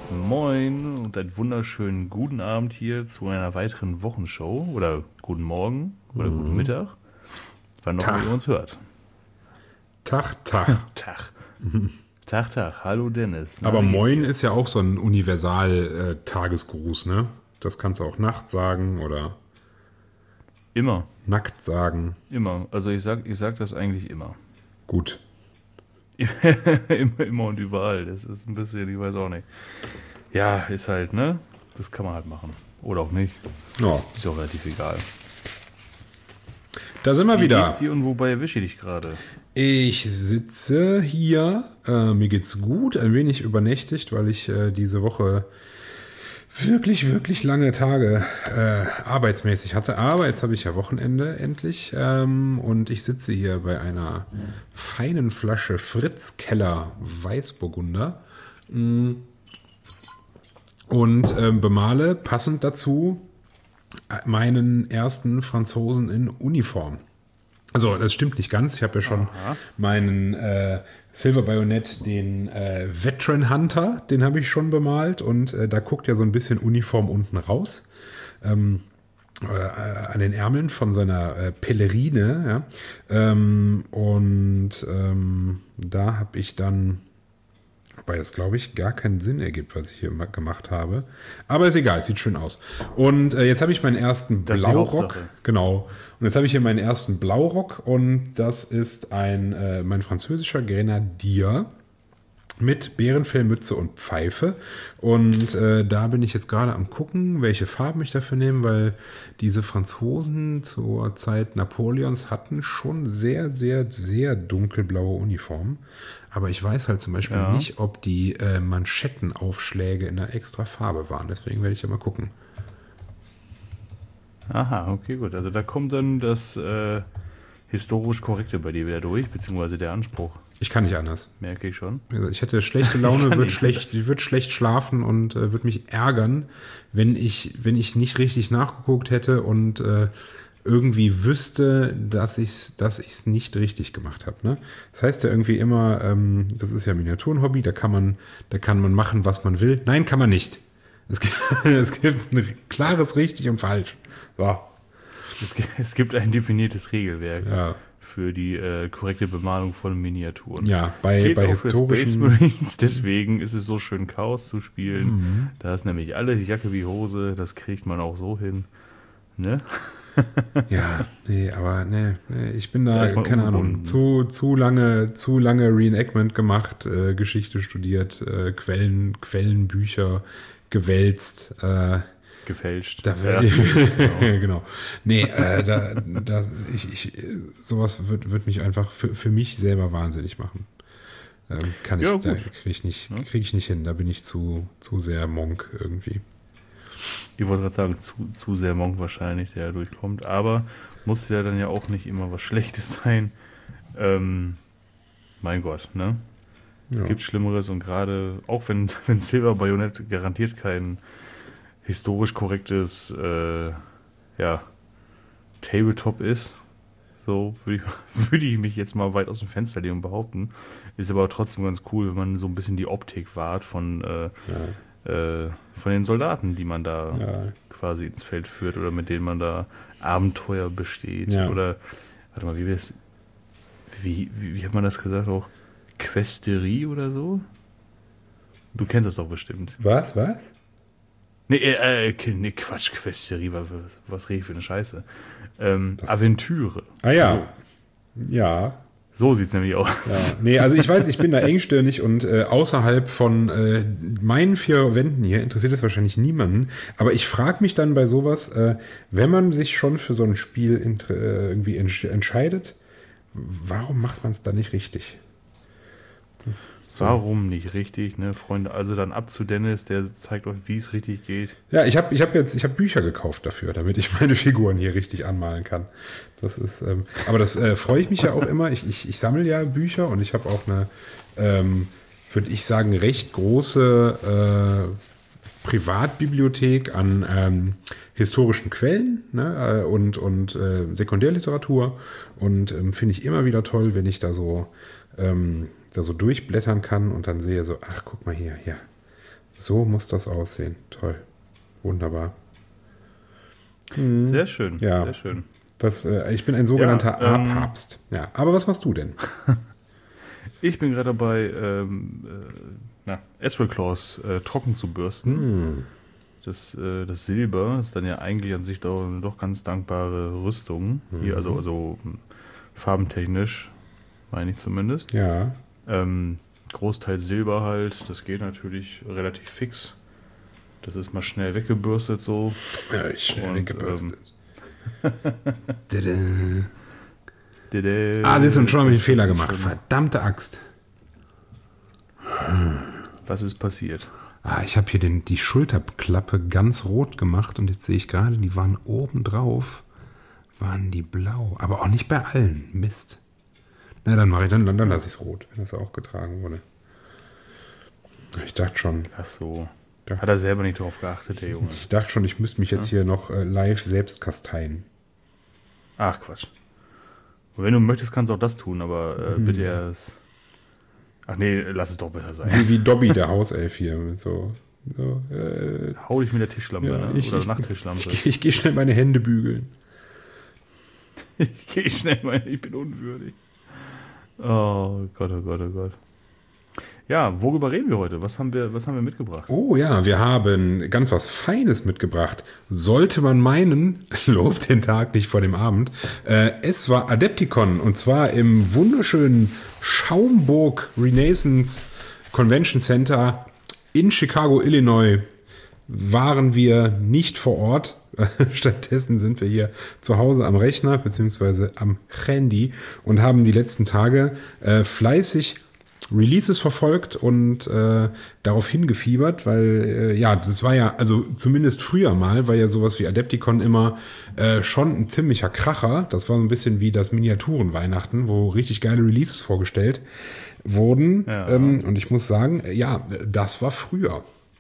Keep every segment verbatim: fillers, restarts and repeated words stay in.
Moin und einen wunderschönen guten Abend hier zu einer weiteren Wochenshow oder guten Morgen oder Mhm. guten Mittag, wann noch immer Tag. ihr uns hört. Tag, Tag. Tag. Tag, Tag. Hallo Dennis. Na, Aber wie geht's Moin dir? ist ja auch so ein Universal-Tagesgruß, ne? Das kannst du auch nachts sagen oder Immer, nackt sagen. immer. Also ich sag, ich sag das eigentlich immer. Gut. immer, immer und überall. Das ist ein bisschen, ich weiß auch nicht. Ja, ist halt, ne? Das kann man halt machen. Oder auch nicht. Ja, Ist ja auch relativ egal. da sind wir Wie wieder. geht's dir und wobei erwische ich dich gerade? Ich sitze hier. Äh, mir geht's gut, ein wenig übernächtigt, weil ich äh, diese Woche wirklich, wirklich lange Tage äh, arbeitsmäßig hatte. Aber jetzt habe ich ja Wochenende endlich. Ähm, und ich sitze hier bei einer feinen Flasche Fritz Keller Weißburgunder. Und ähm, bemale passend dazu meinen ersten Franzosen in Uniform. Also das stimmt nicht ganz. Ich habe ja schon Aha. meinen äh, Silver Bayonet, den äh, Veteran Hunter, den habe ich schon bemalt. Und äh, da guckt ja so ein bisschen Uniform unten raus. Ähm, äh, an den Ärmeln von seiner äh, Pellerine. Ja? Ähm, und ähm, da habe ich dann... Wobei das, glaube ich, gar keinen Sinn ergibt, was ich hier ma- gemacht habe. Aber ist egal, sieht schön aus. Und äh, jetzt habe ich meinen ersten Das ist die Blaurock. Hauptsache. Genau. Und jetzt habe ich hier meinen ersten Blaurock. Und das ist ein äh, mein französischer Grenadier mit Bärenfellmütze und Pfeife. Und äh, da bin ich jetzt gerade am gucken, welche Farben ich dafür nehme, weil diese Franzosen zur Zeit Napoleons hatten schon sehr, sehr, sehr dunkelblaue Uniformen. Aber ich weiß halt zum Beispiel Ja. nicht, ob die äh, Manschettenaufschläge in einer extra Farbe waren. Deswegen werde ich ja mal gucken. Aha, okay, gut. Also da kommt dann das äh, historisch Korrekte bei dir wieder durch, beziehungsweise der Anspruch, Ich kann nicht anders. merke ich schon. Wie gesagt, ich hätte schlechte Ich Laune, kann würde nicht schlecht, ich würde schlecht schlafen und äh, würde mich ärgern, wenn ich, wenn ich nicht richtig nachgeguckt hätte und äh, irgendwie wüsste, dass ich es dass ich's nicht richtig gemacht habe. Ne? Das heißt ja irgendwie immer, ähm, das ist ja Miniaturenhobby, da kann man, da kann man machen, was man will. Nein, kann man nicht. Es gibt, es gibt ein klares richtig und falsch. So, Es, gi- es gibt ein definiertes Regelwerk ja, für die äh, korrekte Bemalung von Miniaturen. ja bei, Gilt bei auch für Space historischen. Marines, deswegen ist es so schön Chaos zu spielen. Mhm. Da ist nämlich alles Jacke wie Hose, das kriegt man auch so hin. Ne? Ja, nee, aber nee, nee ich bin Da da, ist man keine Ahnung, ungebunden. zu, zu lange, zu lange Reenactment gemacht, äh, Geschichte studiert, äh, Quellen, Quellenbücher gewälzt. Äh, Gefälscht. da Ja, genau. genau. Nee, äh, da, da, ich, ich, äh, sowas wird, wird mich einfach für, für mich selber wahnsinnig machen. Ähm, kann ich, Ja, da gut. kriege ich nicht, Ja. krieg ich nicht hin. Da bin ich zu, zu sehr Monk irgendwie. Ich wollte gerade sagen, zu, zu sehr Monk wahrscheinlich, der da durchkommt. Aber muss ja dann ja auch nicht immer was Schlechtes sein. Ähm, mein Gott, ne? Ja. Es gibt Schlimmeres und gerade, auch wenn, wenn Silver Bayonet garantiert kein historisch korrektes äh, ja, Tabletop ist, so würde ich, würde ich mich jetzt mal weit aus dem Fenster lehnen und behaupten. Ist aber trotzdem ganz cool, wenn man so ein bisschen die Optik wahrt von, äh, äh, von den Soldaten, die man da Ja. quasi ins Feld führt oder mit denen man da Abenteuer besteht. Ja. Oder, warte mal, wie, wird- wie, wie, wie hat man das gesagt auch? Questerie oder so? Du kennst das doch bestimmt. Was, was? Nee, äh, äh, nee, Quatsch, Questerie, was, was rede ich für eine Scheiße? Ähm, Das- Aventüre. Ah ja, ja. So, so sieht es nämlich aus. Ja, nee, also ich weiß, ich bin da engstirnig und äh, außerhalb von äh, meinen vier Wänden hier interessiert es wahrscheinlich niemanden. Aber ich frage mich dann bei sowas, äh, wenn man sich schon für so ein Spiel int- äh, irgendwie entsch- entscheidet, warum macht man es dann nicht richtig? Warum nicht richtig, ne, Freunde? Also dann ab zu Dennis, der zeigt euch, wie es richtig geht. Ja, ich habe ich hab jetzt ich hab Bücher gekauft dafür, damit ich meine Figuren hier richtig anmalen kann. Das ist, ähm, aber das äh, freue ich mich ja auch immer. Ich, ich, ich sammle ja Bücher und ich habe auch eine, ähm, würde ich sagen, recht große äh, Privatbibliothek an ähm, historischen Quellen, ne, äh, und, und äh, Sekundärliteratur. Und ähm, finde ich immer wieder toll, wenn ich da so, ähm, da so durchblättern kann und dann sehe so, ach, guck mal hier, hier. So muss das aussehen. Toll. Wunderbar. Sehr schön, Ja. sehr schön. Das, äh, ich bin ein sogenannter Ja, ähm, A-Papst. Ja, aber was machst du denn? Ich bin gerade dabei, ähm, äh, na, Ezreal Claws äh, trocken zu bürsten. Hm. Das, äh, das Silber ist dann ja eigentlich an sich doch, eine doch ganz dankbare Rüstung. Hier, also, also m, farbentechnisch, meine ich zumindest. Ja. Ähm, Großteil Silber halt, das geht natürlich relativ fix. Das ist mal schnell weggebürstet so. Ja, ich schnell Und, weggebürstet. Dede. ah, siehst du, und schon habe ich einen Das Fehler ist gemacht. schon- Verdammte Axt. Was ist passiert? Ah, ich habe hier den, die Schulterklappe ganz rot gemacht und jetzt sehe ich gerade, die waren oben drauf, waren die blau. Aber auch nicht bei allen. Mist. Na, dann mache ich, dann, dann lasse ich es rot, wenn das auch getragen wurde. Ich dachte schon, Ach so. Ja. Hat er selber nicht drauf geachtet, der Junge. ich dachte schon, ich müsste mich jetzt hier noch äh, live selbst kasteien. Ach, Quatsch. Und wenn du möchtest, kannst du auch das tun, aber äh, bitte erst. Ach nee, lass es doch besser sein. Wie, wie Dobby, der Hauself hier. So, so, äh, Hau dich mit der Tischlampe, ja, ne? ich, Oder ich, Nachttischlampe. ich, ich gehe schnell meine Hände bügeln. Ich gehe schnell mal, ich bin unwürdig. Oh Gott, oh Gott, oh Gott. Ja, worüber reden wir heute? Was haben wir, was haben wir mitgebracht? Oh ja, wir haben ganz was Feines mitgebracht. Sollte man meinen, lobt den Tag nicht vor dem Abend. Äh, es war Adepticon und zwar im wunderschönen Schaumburg Renaissance Convention Center in Chicago, Illinois. Waren wir nicht vor Ort. Stattdessen sind wir hier zu Hause am Rechner beziehungsweise am Handy und haben die letzten Tage äh, fleißig Releases verfolgt und äh, darauf hingefiebert, weil äh, ja, das war ja, also zumindest früher mal, war ja sowas wie Adepticon immer äh, schon ein ziemlicher Kracher. Das war so ein bisschen wie das Miniaturen-Weihnachten, wo richtig geile Releases vorgestellt wurden. Ja. Ähm, und ich muss sagen, äh, ja, das war früher.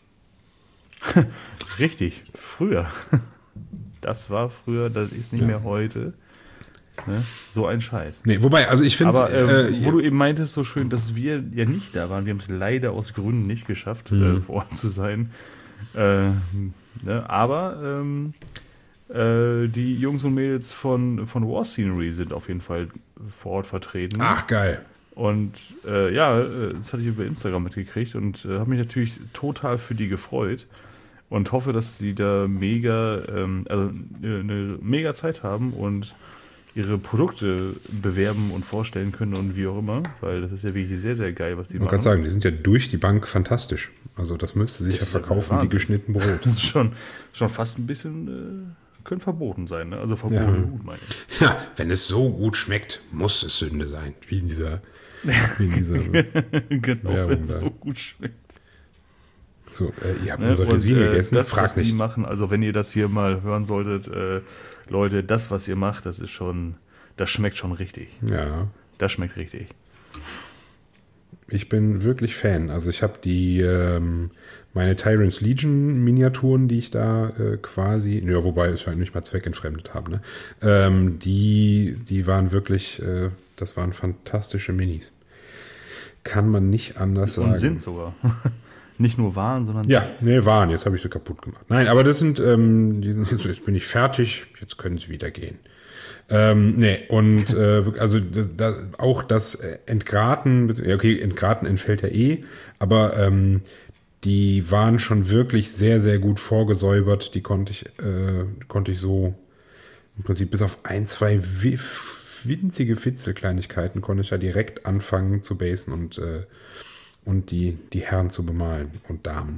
Richtig, früher. Das war früher, das ist nicht Ja. mehr heute. Ne? So ein Scheiß. Nee, wobei, also ich finde, Aber äh, äh, wo du eben meintest, so schön, dass wir ja nicht da waren, wir haben es leider aus Gründen nicht geschafft, Mhm. äh, vor Ort zu sein. Äh, ne? Aber ähm, äh, die Jungs und Mädels von, von War Scenery sind auf jeden Fall vor Ort vertreten. ach geil. Und äh, ja, äh, das hatte ich über Instagram mitgekriegt und äh, habe mich natürlich total für die gefreut und hoffe, dass die da mega, ähm, also eine, eine mega Zeit haben und ihre Produkte bewerben und vorstellen können und wie auch immer, weil das ist ja wirklich sehr, sehr geil, was die Ich wollte machen. gerade sagen, die sind ja durch die Bank fantastisch. Also das müsste sich Das ja ist ja verkaufen wie Wahnsinn. geschnitten Brot. Das ist schon, schon fast ein bisschen, äh, können verboten sein, ne? Also verboten Ja. gut, meine ich. Ja, wenn es so gut schmeckt, muss es Sünde sein. Wie in dieser, wie in dieser Genau, Werbung wenn es da. so gut schmeckt. so, äh, ihr habt Ne? unser Und, Resin äh, gegessen, das, frag was die nicht. machen, also wenn ihr das hier mal hören solltet, äh, Leute, das, was ihr macht, das ist schon, das schmeckt schon richtig. Ja, Das schmeckt richtig. ich bin wirklich Fan. Also ich habe die, ähm, meine Tyrants Legion Miniaturen, die ich da äh, quasi, ja, wobei ich halt nicht mal zweckentfremdet habe, ne? ähm, die, die waren wirklich, äh, das waren fantastische Minis. Kann man nicht anders sagen. Und sind sogar. Nicht nur waren, sondern Ja, nee, waren. Jetzt habe ich sie kaputt gemacht. Nein, aber das sind, ähm, die sind jetzt, jetzt bin ich fertig, jetzt können sie wieder gehen. Ähm, nee, und äh, also das, das, auch das äh, Entgraten, bezieh- okay, Entgraten entfällt ja eh, aber ähm, die waren schon wirklich sehr, sehr gut vorgesäubert. Die konnte ich, äh, konnte ich so im Prinzip bis auf ein, zwei wi- winzige Fitzelkleinigkeiten konnte ich ja direkt anfangen zu basen und, äh, und die, die Herren zu bemalen und Damen.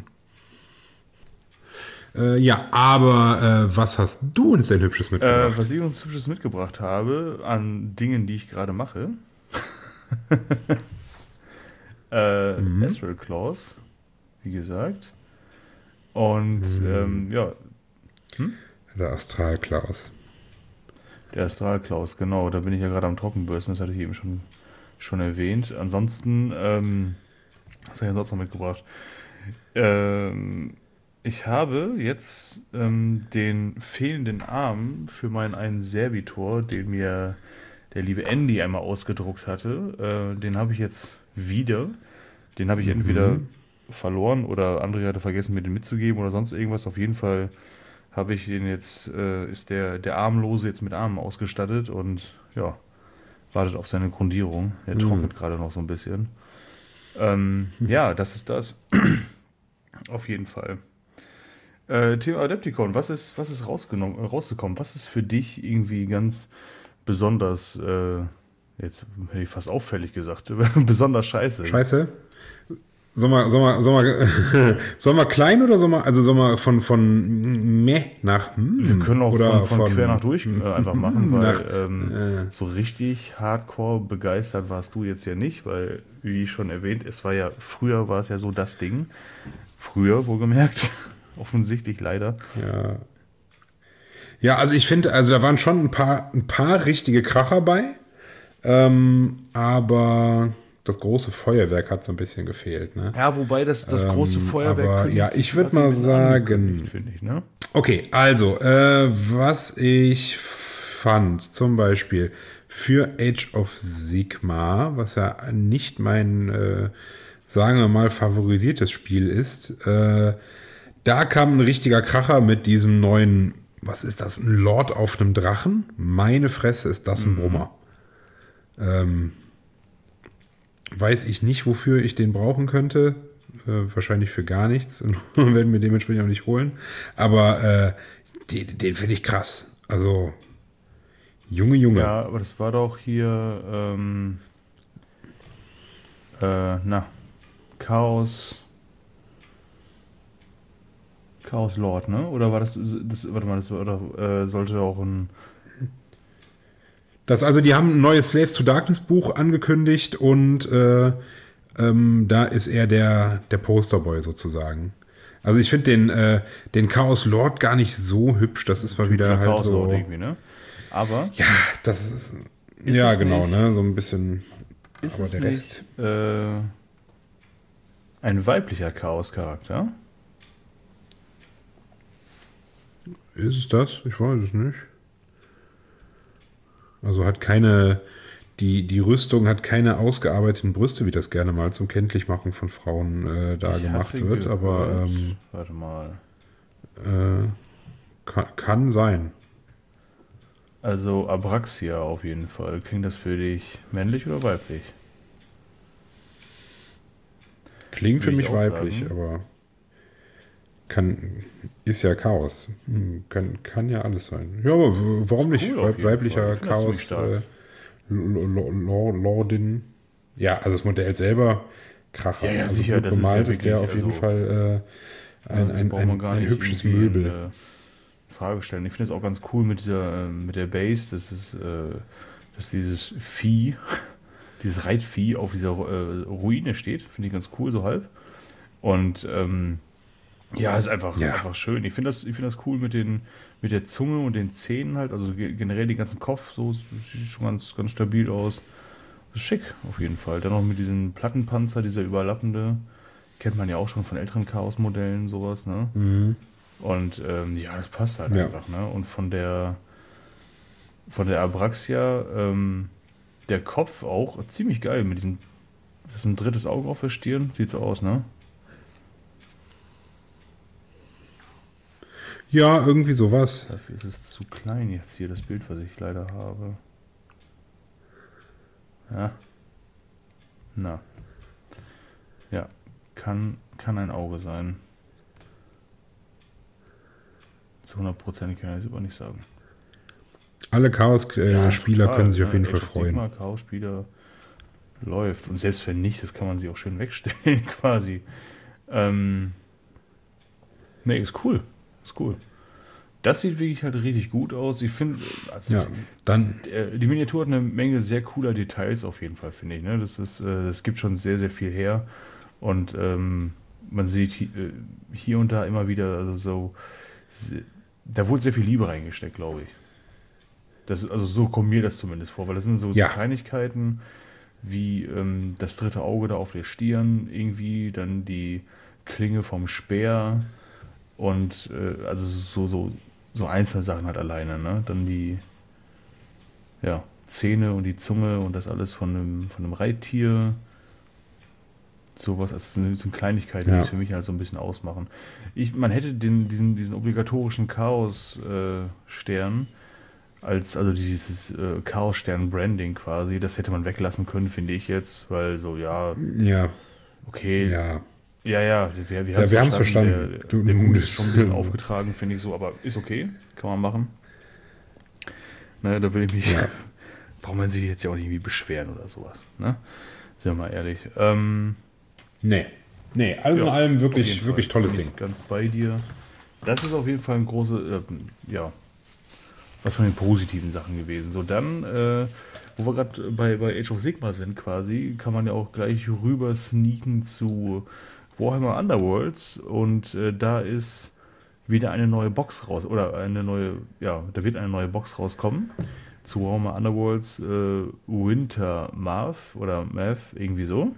Äh, ja, aber äh, was hast du uns denn Hübsches mitgebracht? Äh, was ich uns Hübsches mitgebracht habe an Dingen, die ich gerade mache. äh, Mhm. Ezreal Claws, wie gesagt. Und Mhm. ähm, ja, Der Astralklaus. der Astral Claws, genau, da bin ich ja gerade am Trockenbürsten, das hatte ich eben schon, schon erwähnt. Ansonsten, ähm, was habe ich denn sonst noch mitgebracht? Ähm, ich habe jetzt ähm, den fehlenden Arm für meinen einen Servitor, den mir der liebe Andy einmal ausgedruckt hatte. Äh, den habe ich jetzt wieder. Den habe ich entweder verloren oder André hatte vergessen, mir den mitzugeben oder sonst irgendwas. Auf jeden Fall habe ich den jetzt, äh, ist der, der Armlose jetzt mit Armen ausgestattet und ja, wartet auf seine Grundierung. Er Hm. trocknet gerade noch so ein bisschen. Ähm, ja, das ist das. Auf jeden Fall. Äh, Thema Adepticon, was ist, was ist rausgenommen, äh, rausgekommen? Was ist für dich irgendwie ganz besonders, äh, jetzt hätte ich fast auffällig gesagt, besonders scheiße? Scheiße. Soll mal, soll mal, soll mal, soll mal klein oder soll mal, also soll mal von, von meh nach Wir hm können auch oder von, von quer nach durch hm, äh, einfach machen, nach, weil ähm, äh, so richtig hardcore begeistert warst du jetzt ja nicht, weil, wie schon erwähnt, es war ja, früher war es ja so das Ding. Früher, wohlgemerkt, offensichtlich leider. ja. Ja, also ich finde, also da waren schon ein paar, ein paar richtige Kracher bei, ähm, aber das große Feuerwerk hat so ein bisschen gefehlt, ne? Ja, wobei das, das große Ähm, Feuerwerk aber ja, kündigt sich ich würde gerade mal ein bisschen angekündigt, sagen, finde ich, ne? okay, also, äh, was ich fand, zum Beispiel für Age of Sigmar, was ja nicht mein, äh, sagen wir mal, favorisiertes Spiel ist, äh, da kam ein richtiger Kracher mit diesem neuen, was ist das, ein Lord auf einem Drachen? Meine Fresse, ist das ein Mhm. Brummer. Ähm, weiß ich nicht, wofür ich den brauchen könnte. Äh, wahrscheinlich für gar nichts und werden mir dementsprechend auch nicht holen. Aber äh, den, den finde ich krass. Also, Junge, Junge. Ja, aber das war doch hier, ähm, äh, na, Chaos, Chaos Lord, ne? Oder war das, das warte mal, das war doch, äh, sollte auch ein, Das, also, die haben ein neues Slaves to Darkness Buch angekündigt und äh, ähm, da ist er der, der Posterboy sozusagen. Also ich finde den, äh, den Chaos Lord gar nicht so hübsch. Das ist mal typischer wieder halt Chaos Lord so. irgendwie, ne? Aber Ja, das ist. ist Ja, es genau, nicht, ne? So ein bisschen. ist Aber es der nicht, Rest. äh, ein weiblicher Chaos-Charakter? Ist es das? Ich weiß es nicht. Also hat keine. Die, die Rüstung hat keine ausgearbeiteten Brüste, wie das gerne mal zum Kenntlichmachen von Frauen äh, da Ich gemacht hatte wird, aber gehört, ähm, warte mal, äh, kann, kann sein. also Abraxia auf jeden Fall. Klingt das für dich männlich oder weiblich? Klingt für Würde ich mich auch weiblich, sagen. aber kann, ist ja Chaos. Hm, Kann, kann ja alles sein. Ja, aber w- warum nicht? Cool auf Weib, jeden Fall. weiblicher Ich finde das ziemlich Chaos, stark. äh, L- L- L- Lordin. Ja, also das Modell selber, Ja, Kracher. ja, Also sicher, gut das ist ja bemalt ist der wirklich, auf jeden also, Fall äh, äh, ein, das ein, braucht man ein, gar ein nicht hübsches irgendwie in Möbel. äh, Frage stellen. Ich finde es auch ganz cool mit dieser, äh, mit der Base, das ist, äh, dass dieses Vieh, dieses Reitvieh auf dieser äh, Ruine steht. Finde ich ganz cool, so halb. Und ähm, ja, ist einfach, Ja, einfach schön. Ich finde das, ich finde das cool mit den, mit der Zunge und den Zähnen halt, also ge- generell den ganzen Kopf, so sieht schon ganz, ganz stabil aus. Ist schick, auf jeden Fall. Dann noch mit diesem Plattenpanzer, dieser überlappende, kennt man ja auch schon von älteren Chaos-Modellen, sowas, ne? mhm. Und ähm, ja, das passt halt Ja. einfach, ne? Und von der, von der Abraxia, ähm, der Kopf auch ziemlich geil mit diesem, das ist ein drittes Auge auf der Stirn, sieht so aus, ne? Ja, irgendwie sowas. Dafür ist es zu klein jetzt hier, das Bild, was ich leider habe. Ja, na, ja, kann, kann ein Auge sein. Zu hundert Prozent kann ich das aber nicht sagen. Alle Ja, Chaos-Spieler total, können sich auf ne? jeden Age Fall of freuen. Sigmar, Chaos-Spieler läuft. Und selbst wenn nicht, das kann man sich auch schön wegstellen, quasi. Ähm, nee, ist cool. Ist cool. Das sieht wirklich halt richtig gut aus. Ich finde, also Ja, dann, die, die Miniatur hat eine Menge sehr cooler Details auf jeden Fall, finde ich. Ne? Das ist, äh, das gibt schon sehr, sehr viel her. Und ähm, man sieht hi- äh, hier und da immer wieder, also so, se- da wurde sehr viel Liebe reingesteckt, glaube ich. Das, also so kommt mir das zumindest vor, weil das sind so, so ja, Kleinigkeiten wie ähm, das dritte Auge da auf der Stirn irgendwie, dann die Klinge vom Speer und äh, also so, so, so einzelne Sachen halt alleine, ne? Dann die ja, Zähne und die Zunge und das alles von einem, von einem Reittier. Sowas, das sind, sind Kleinigkeiten, Ja. die es für mich halt so ein bisschen ausmachen. Ich, man hätte den, diesen, diesen obligatorischen Chaos-Stern als, also dieses äh, Chaos-Stern-Branding quasi, das hätte man weglassen können, finde ich jetzt, weil so, ja, Ja, okay, ja. ja, ja, wir, wir, Ja, wir haben's Der, verstanden. Du- der Hut ist schon ein bisschen aufgetragen, finde ich so, aber ist okay, kann man machen. Ne, da will ich mich, Ja. braucht man sich jetzt ja auch nicht irgendwie beschweren oder sowas, ne? Sind wir mal ehrlich. Ähm, Nee. Nee, alles in Ja, allem auf wirklich, jeden wirklich Fall. tolles Bin Ding. ich ganz bei dir. Das ist auf jeden Fall ein große, äh, ja, was von den positiven Sachen gewesen. So, dann, äh, wo wir gerade bei, bei Age of Sigmar sind quasi, kann man ja auch gleich rüber sneaken zu Warhammer Underworlds und äh, da ist wieder eine neue Box raus, oder eine neue, ja, da wird eine neue Box rauskommen zu Warhammer Underworlds äh, Winter Math oder Math, irgendwie so.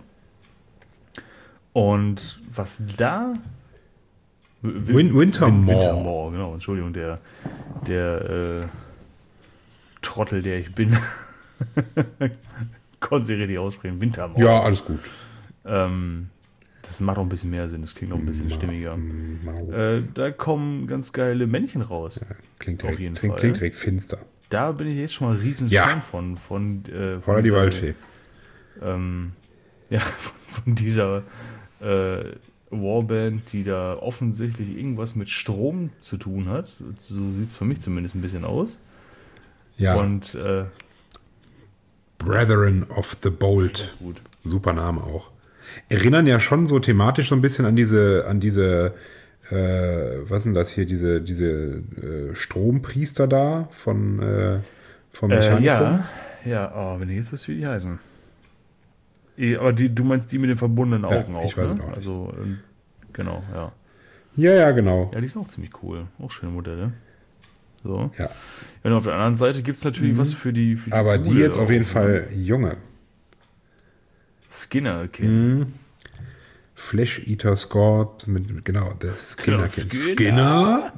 Und was da Win Wintermoor. Wintermoor, genau, Entschuldigung, der, der äh, Trottel, der ich bin. Konnte sie richtig aussprechen. Wintermoor. Ja, alles gut. Ähm, das macht auch ein bisschen mehr Sinn, das klingt auch ein bisschen stimmiger. Mau. Äh, da kommen ganz geile Männchen raus. Klingt auf direkt, jeden klingt, Fall. klingt direkt finster. Da bin ich jetzt schon mal ein riesen Ja. Fan von. Von, äh, von Oder die dieser- Waldfee. ähm, ja, von dieser äh, Warband, die da offensichtlich irgendwas mit Strom zu tun hat. So sieht es für mich zumindest ein bisschen aus. Ja, Und äh, Brethren of the Bolt. gut. Super Name auch. Erinnern ja schon so thematisch so ein bisschen an diese, an diese, äh, was sind das hier, diese, diese äh, Strompriester da von, äh, vom Äh, Mechanikum. ja, ja, oh, wenn ich jetzt wüsste, wie die heißen. Eh, Aber die, du meinst die mit den verbundenen Ja, Augen auch, ich weiß ne? es auch nicht. Also, ähm, genau, ja. Ja, ja, genau. Ja, die sind auch ziemlich cool. Auch schöne Modelle. So. Ja. Und auf der anderen Seite gibt es natürlich was für die, für die Aber die Gule jetzt auf auch, jeden ne? Fall junge. Skinner-Kind. Mhm. Flesh Eater Scored mit, mit genau, der Skinner. Genau, Skinner?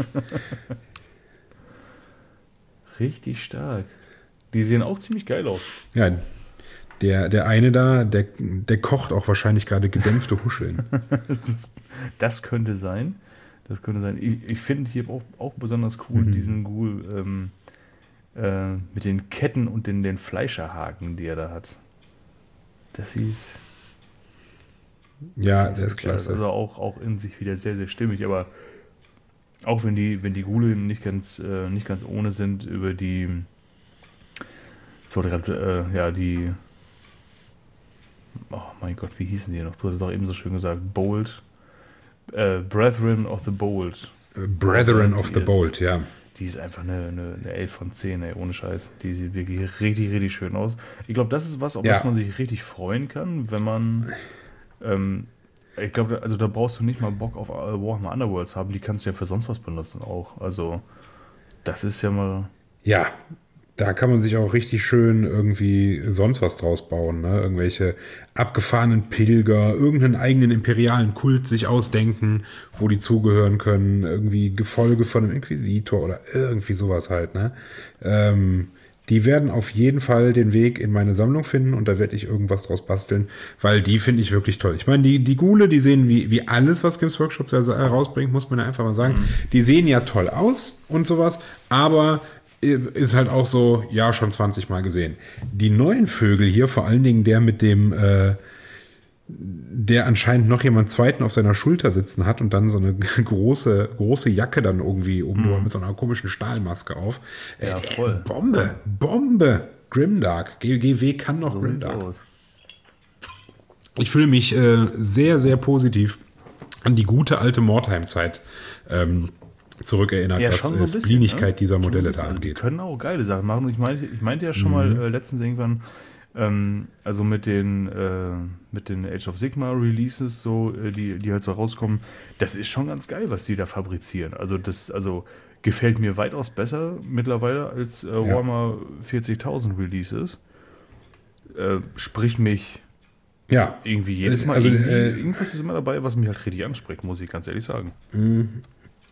Richtig stark. Die sehen auch ziemlich geil aus. Ja, der, der eine da, der, der kocht auch wahrscheinlich gerade gedämpfte Huscheln. Das, das könnte sein. Das könnte sein. Ich, ich finde hier auch, auch besonders cool Mhm. diesen Ghoul ähm, äh, mit den Ketten und den, den Fleischerhaken, die er da hat. Das sieht. Ja, der ist klasse. Also auch, auch in sich wieder sehr, sehr stimmig, aber auch wenn die, wenn die Ghule nicht ganz, äh, nicht ganz ohne sind, über die. Jetzt wollte ich gerade, äh, ja, die. Oh mein Gott, wie hießen die noch? Du hast es doch eben so schön gesagt. Bold. Äh, Brethren of the Bold. Brethren of Die the ist- Bold, ja. Die ist einfach eine, eine, eine elf von zehn, ey, ohne Scheiß. Die sieht wirklich richtig, richtig schön aus. Ich glaube, das ist was, auf Ja. was man sich richtig freuen kann, wenn man. Ähm, ich glaube, also da brauchst du nicht mal Bock auf äh, Warhammer Underworlds haben, die kannst du ja für sonst was benutzen auch. Also, das ist ja mal. Ja, da kann man sich auch richtig schön irgendwie sonst was draus bauen. Ne? Irgendwelche abgefahrenen Pilger, irgendeinen eigenen imperialen Kult sich ausdenken, wo die zugehören können. Irgendwie Gefolge von einem Inquisitor oder irgendwie sowas halt. Ne? Ähm, die werden auf jeden Fall den Weg in meine Sammlung finden und da werde ich irgendwas draus basteln, weil die finde ich wirklich toll. Ich meine, die, die Ghule, die sehen wie, wie alles, was Games Workshop da rausbringt, muss man ja einfach mal sagen. Die sehen ja toll aus und sowas, aber ist halt auch so, ja, schon zwanzig Mal gesehen. Die neuen Vögel hier, vor allen Dingen der mit dem, äh, der anscheinend noch jemand zweiten auf seiner Schulter sitzen hat und dann so eine große, große Jacke dann irgendwie oben drüber mit so einer komischen Stahlmaske auf. Äh, Ja, äh, voll. Bombe, Bombe. Grimdark. G G W kann noch So sieht's Grimdark. aus. Ich fühle mich äh, sehr, sehr positiv an die gute alte Mordheim-Zeit ähm, zurückerinnert, Ja, was schon so äh, ein bisschen, Splinigkeit ne? dieser Schon Modelle ein bisschen. da Also die angeht. können auch geile Sachen machen. Und ich meinte, ich meinte ja schon mal äh, letztens irgendwann, ähm, also mit den, äh, mit den Age of Sigmar Releases, so, äh, die, die halt so rauskommen, das ist schon ganz geil, was die da fabrizieren. Also das, also gefällt mir weitaus besser mittlerweile als äh, Warhammer vierzigtausend Releases. Äh, spricht mich Ja, irgendwie jedes Mal. Also, irgendwie, äh, irgendwas ist immer dabei, was mich halt richtig anspricht, muss ich ganz ehrlich sagen.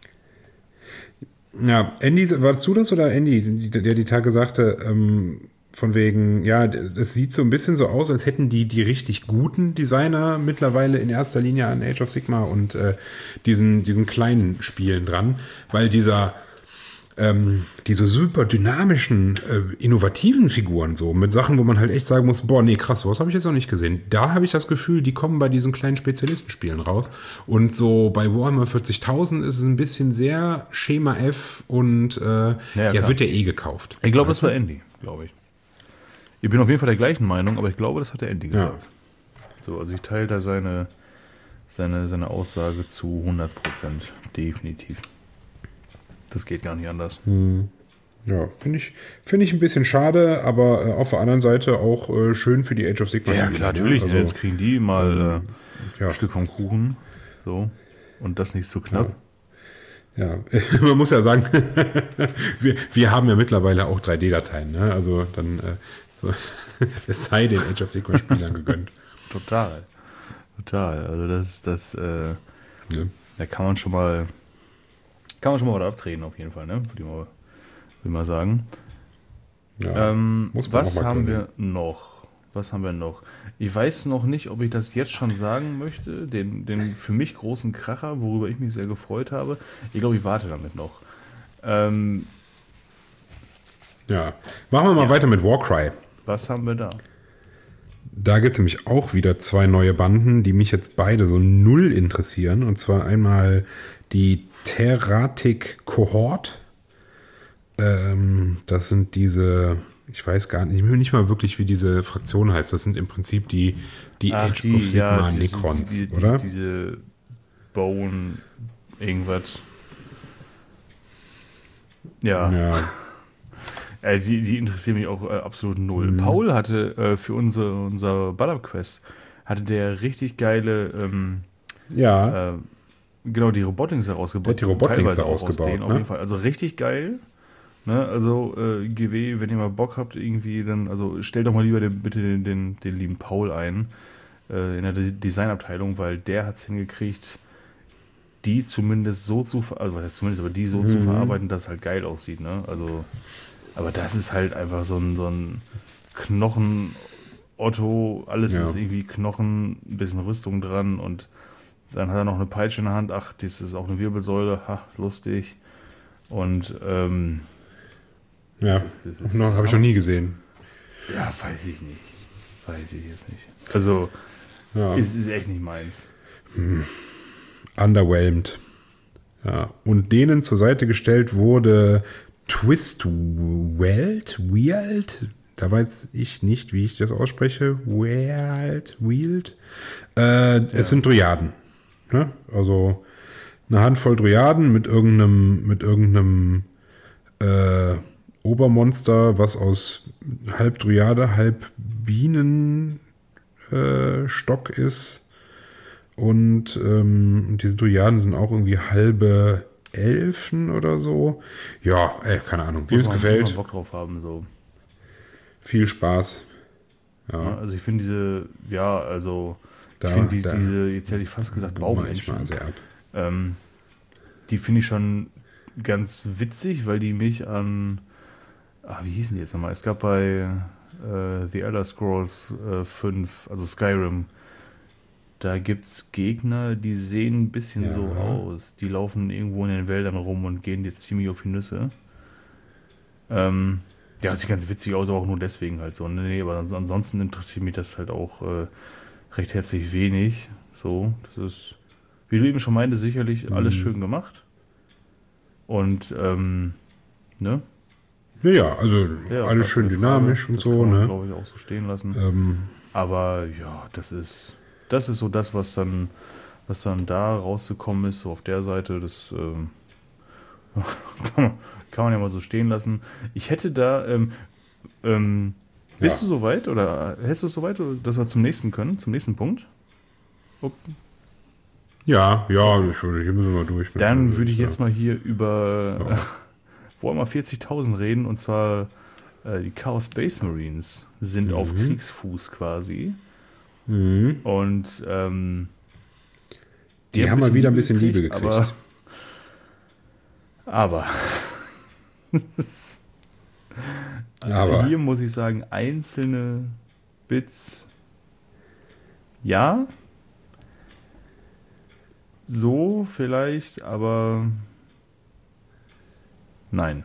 ja, Andy, warst du das oder Andy, der die Tage sagte, ähm, von wegen, ja, es sieht so ein bisschen so aus, als hätten die die richtig guten Designer mittlerweile in erster Linie an Age of Sigmar und äh, diesen, diesen kleinen Spielen dran, weil dieser ähm, diese super dynamischen, äh, innovativen Figuren so, mit Sachen, wo man halt echt sagen muss, boah, nee, krass, sowas habe ich jetzt noch nicht gesehen. Da habe ich das Gefühl, die kommen bei diesen kleinen Spezialistenspielen raus. Und so bei Warhammer vierzigtausend ist es ein bisschen sehr Schema F und äh, ja, ja, klar. wird ja eh gekauft. Ich glaube, das war Andy, glaube ich. Ich bin auf jeden Fall der gleichen Meinung, aber ich glaube, das hat der Andy gesagt. Ja. So, also ich teile da seine, seine, seine Aussage zu hundert Prozent, definitiv. Das geht gar nicht anders. Hm. Ja, finde ich, find ich ein bisschen schade, aber äh, auf der anderen Seite auch äh, schön für die Age of Sigmar. Ja, klar, natürlich. Also, jetzt kriegen die mal ähm, äh, ja. ein Stück vom Kuchen. So. Und das nicht zu knapp. Ja, ja. Man muss ja sagen, wir, wir haben ja mittlerweile auch drei D-Dateien. Ne? Also dann, äh, so, es sei den Age of Sigmar-Spielern gegönnt. Total. Total. Also das, das, äh, ja. Da kann man schon mal Kann man schon mal was abtreten, auf jeden Fall, ne? Würde ich mal, würde ich mal sagen. Ja, ähm, muss man was auch mal haben können. wir noch? Was haben wir noch? Ich weiß noch nicht, ob ich das jetzt schon sagen möchte. Den, den für mich großen Kracher, worüber ich mich sehr gefreut habe. Ich glaube, ich warte damit noch. Ähm, ja, machen wir mal ja. weiter mit Warcry. Was haben wir da? Da gibt es nämlich auch wieder zwei neue Banden, die mich jetzt beide so null interessieren. Und zwar einmal die Terratic Cohort. Ähm, das sind diese, ich weiß gar nicht, nicht mal wirklich, wie diese Fraktion heißt. Das sind im Prinzip die, die Ach, Age die, of Sigmar ja, diese, Necrons, die, die, oder? Die, diese Bone irgendwas. Ja. Ja. Äh, die, die interessieren mich auch äh, absolut null. Mhm. Paul hatte äh, für unsere, unser Ballab Quest hatte der richtig geile ähm, Ja. äh, genau die Robotlings herausgebaut. Der hat die Robotlings teilweise da auch aus ausgebaut, denen, ne? auf jeden Fall. Also richtig geil. Ne? Also äh, G W, wenn ihr mal Bock habt, irgendwie dann, also stellt doch mal lieber den, bitte den, den, den lieben Paul ein äh, in der De- Designabteilung, weil der hat es hingekriegt, die zumindest so zu, ver- also was heißt zumindest, aber die so Mhm. zu verarbeiten, dass es halt geil aussieht, ne? Also, aber das ist halt einfach so ein, so ein Knochen, Otto, alles Ja. ist irgendwie Knochen, ein bisschen Rüstung dran und dann hat er noch eine Peitsche in der Hand, ach, das ist auch eine Wirbelsäule, ha, lustig. Und, ähm, Ja. das ist, Noch, habe ich noch nie gesehen. ja, weiß ich nicht. Weiß ich jetzt nicht. Also, Ja. es ist echt nicht meins. Underwhelmed. Ja. Und denen zur Seite gestellt wurde Twist Weld, Wield, da weiß ich nicht, wie ich das ausspreche. Wield, Wield. Äh, es Ja. sind Dryaden. Ne? Also eine Handvoll Dryaden mit irgendeinem, mit irgendeinem äh, Obermonster, was aus halb Dryade, halb Bienenstock äh, Stock ist. Und ähm, diese Dryaden sind auch irgendwie halbe Elfen oder so. Ja, ey, keine Ahnung. Wie es Muss man- gefällt. muss man Bock drauf haben, so. Viel Spaß. Ja, Ja, also ich finde diese, ja, also Da- ich finde die, da- diese, jetzt hätte ich fast gesagt, bauen wir echt Baumenschen, mal sehr ab. ähm, die finde ich schon ganz witzig, weil die mich an, ah, wie hießen die jetzt nochmal? Es gab bei äh, The Elder Scrolls äh, fünf, also Skyrim, da gibt es Gegner, die sehen ein bisschen Ja. so aus. Die laufen irgendwo in den Wäldern rum und gehen jetzt ziemlich auf die Nüsse. Ähm, ja, sieht ganz witzig aus, aber auch nur deswegen halt so. Nee, aber ans- ansonsten interessiert mich das halt auch äh, recht herzlich wenig. So, das ist, wie du eben schon meinte, sicherlich alles Mhm. schön gemacht. Und, ähm, ne? Ja, ja, also Ja, alles gar schön keine dynamisch Frage. und das so, kann man, ne? glaube ich, auch so stehen lassen. Ähm, Aber ja, das ist, das ist so das, was dann, was dann da rausgekommen ist, so auf der Seite, das ähm, kann, man, kann man ja mal so stehen lassen. Ich hätte da, ähm, ähm, bist Ja. du soweit oder hältst du es soweit, dass wir zum nächsten können, zum nächsten Punkt? Okay. ja, ja, ich würde, hier müssen wir mal durch. Dann würde ich Ja. jetzt mal hier über Ja. Warhammer vierzigtausend reden, und zwar äh, die Chaos Space Marines sind auf Mhm. Kriegsfuß quasi. Mhm. Und ähm, Die haben mal wieder ein bisschen Liebe gekriegt, gekriegt. Aber, aber, Aber hier muss ich sagen, einzelne Bits, ja, so vielleicht, aber nein.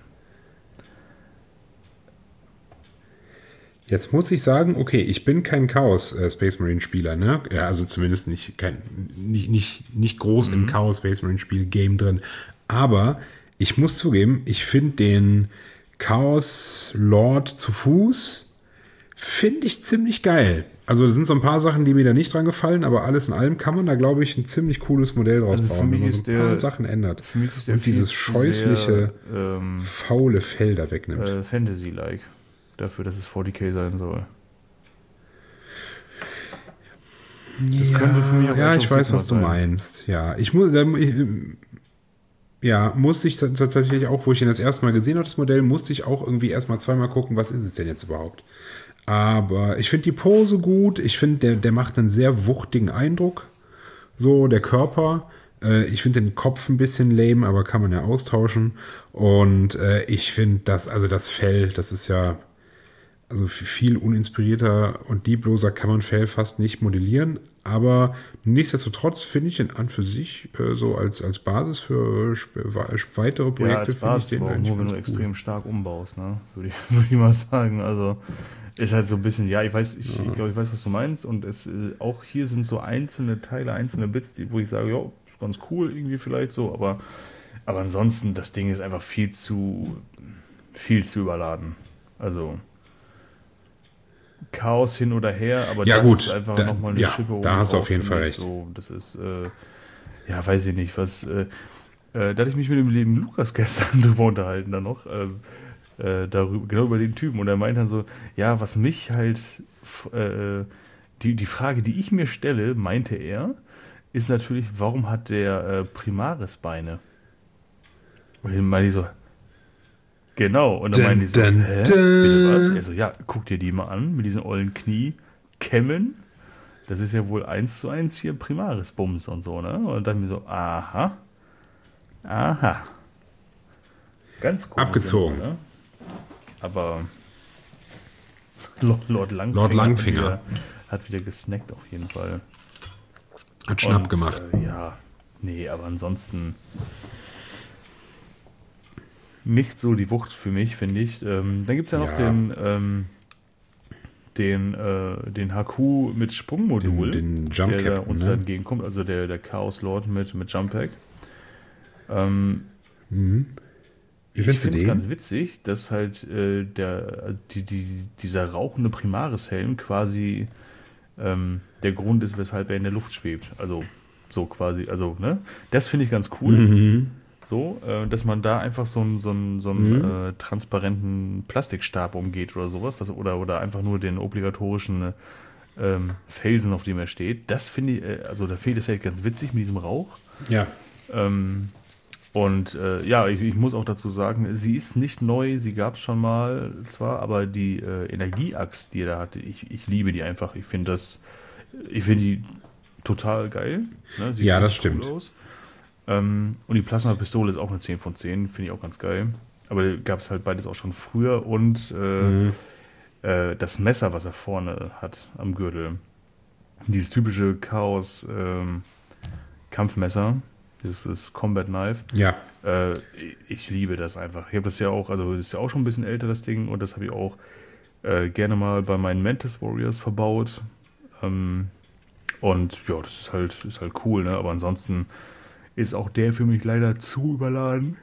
jetzt muss ich sagen, okay, ich bin kein Chaos äh, Space Marine Spieler, ne? Ja, also zumindest nicht, kein, nicht, nicht, nicht groß mhm. im Chaos Space Marine Spiel Game drin. Aber ich muss zugeben, ich finde den Chaos Lord zu Fuß finde ich ziemlich geil. Also es sind so ein paar Sachen, die mir da nicht dran gefallen, aber alles in allem kann man da, glaube ich, ein ziemlich cooles Modell draus Also bauen, wenn man ist so ein paar der, Sachen ändert. Für mich ist der und dieses scheußliche, sehr, ähm, faule Fell da wegnimmt. Äh, Fantasy-like. Dafür, dass es forty K sein soll. Das ja, könnte für mich auch ja, ich weiß, was sein. Du meinst. Ja, ich muss, ich, ja, musste ich tatsächlich auch, wo ich ihn das erste Mal gesehen habe, das Modell, musste ich auch irgendwie erstmal zweimal gucken, was ist es denn jetzt überhaupt. Aber ich finde die Pose gut. Ich finde, der, der macht einen sehr wuchtigen Eindruck. So, der Körper. Äh, ich finde den Kopf ein bisschen lame, aber kann man ja austauschen. Und äh, ich finde das, also das Fell, das ist ja, also viel uninspirierter und liebloser kann man Fell fast nicht modellieren. Aber nichtsdestotrotz finde ich ihn an für sich äh, so als, als Basis für sp- weitere Projekte. Ja, als Basis, aber auch nur, wenn du cool. extrem stark umbaust, ne? Würde ich, würde ich mal sagen. Also ist halt so ein bisschen, ja, ich weiß, ich, ja. ich glaube, ich weiß, was du meinst. Und es auch hier sind so einzelne Teile, einzelne Bits, die, wo ich sage, ja, ist ganz cool irgendwie vielleicht so, aber, aber ansonsten, das Ding ist einfach viel zu viel zu überladen. Also Chaos hin oder her, aber ja, das gut, ist einfach da, nochmal eine ja, Schippe oben da hast du auf jeden für Fall mich. recht. So, das ist, äh, ja, weiß ich nicht, was, äh, äh, da hatte ich mich mit dem lieben Lukas gestern drüber unterhalten, dann noch, äh, äh, darüber, genau über den Typen, und er meint dann so, ja, was mich halt, äh, die, die Frage, die ich mir stelle, meinte er, ist natürlich, warum hat der äh, Primaris Beine? Und dann meinte ich so, genau, und dann meinte ich so, dun, hä, dun. bitte was? Er so, ja, guck dir die mal an, mit diesen ollen Kniekämmen. Das ist ja wohl eins zu eins hier Primaris-Bums und so, ne? Und dann mir so, aha, aha. Ganz cool. Abgezogen. Sind, ne? Aber Lord, Lord Langfinger, Lord Langfinger. Hat, wieder, hat wieder gesnackt auf jeden Fall. Hat Schnapp und, gemacht. Äh, ja, nee, aber ansonsten nicht so die Wucht für mich, finde ich. Ähm, dann gibt es ja noch ja. den, ähm, den, äh, den H Q mit Sprungmodul, den, den Jump der Captain, uns ne? da entgegenkommt, also der, der Chaos Lord mit, mit Jump Pack. Ähm, mhm. Ich finde es ganz witzig, dass halt äh, der, die, die, dieser rauchende Primaris-Helm quasi ähm, der Grund ist, weshalb er in der Luft schwebt. Also so quasi, also, ne? Das finde ich ganz cool. Mhm. So, äh, dass man da einfach so einen so einen, so einen Mhm. äh, transparenten Plastikstab umgeht oder sowas. Das, oder, oder einfach nur den obligatorischen ähm, Felsen, auf dem er steht. Das finde ich, äh, also da fehlt es halt ganz witzig mit diesem Rauch. Ja. Ähm, und äh, ja, ich, ich muss auch dazu sagen, sie ist nicht neu, sie gab es schon mal zwar, aber die äh, Energieaxt, die er da hatte, ich, ich liebe die einfach. Ich finde das, ich finde die total geil. Ne? Sieht Ja, das cool stimmt. aus. Ähm, und die Plasma-Pistole ist auch eine zehn von zehn, finde ich auch ganz geil. Aber gab es halt beides auch schon früher. Und äh, Mhm. äh, das Messer, was er vorne hat am Gürtel, dieses typische Chaos-Kampfmesser, dieses Combat Knife. Ja. Äh, ich liebe das einfach. Ich habe das ja auch, also das ist ja auch schon ein bisschen älter, das Ding. Und das habe ich auch äh, gerne mal bei meinen Mantis Warriors verbaut. Ähm, und ja, das ist halt, ist halt cool, ne? Aber ansonsten ist auch der für mich leider zu überladen.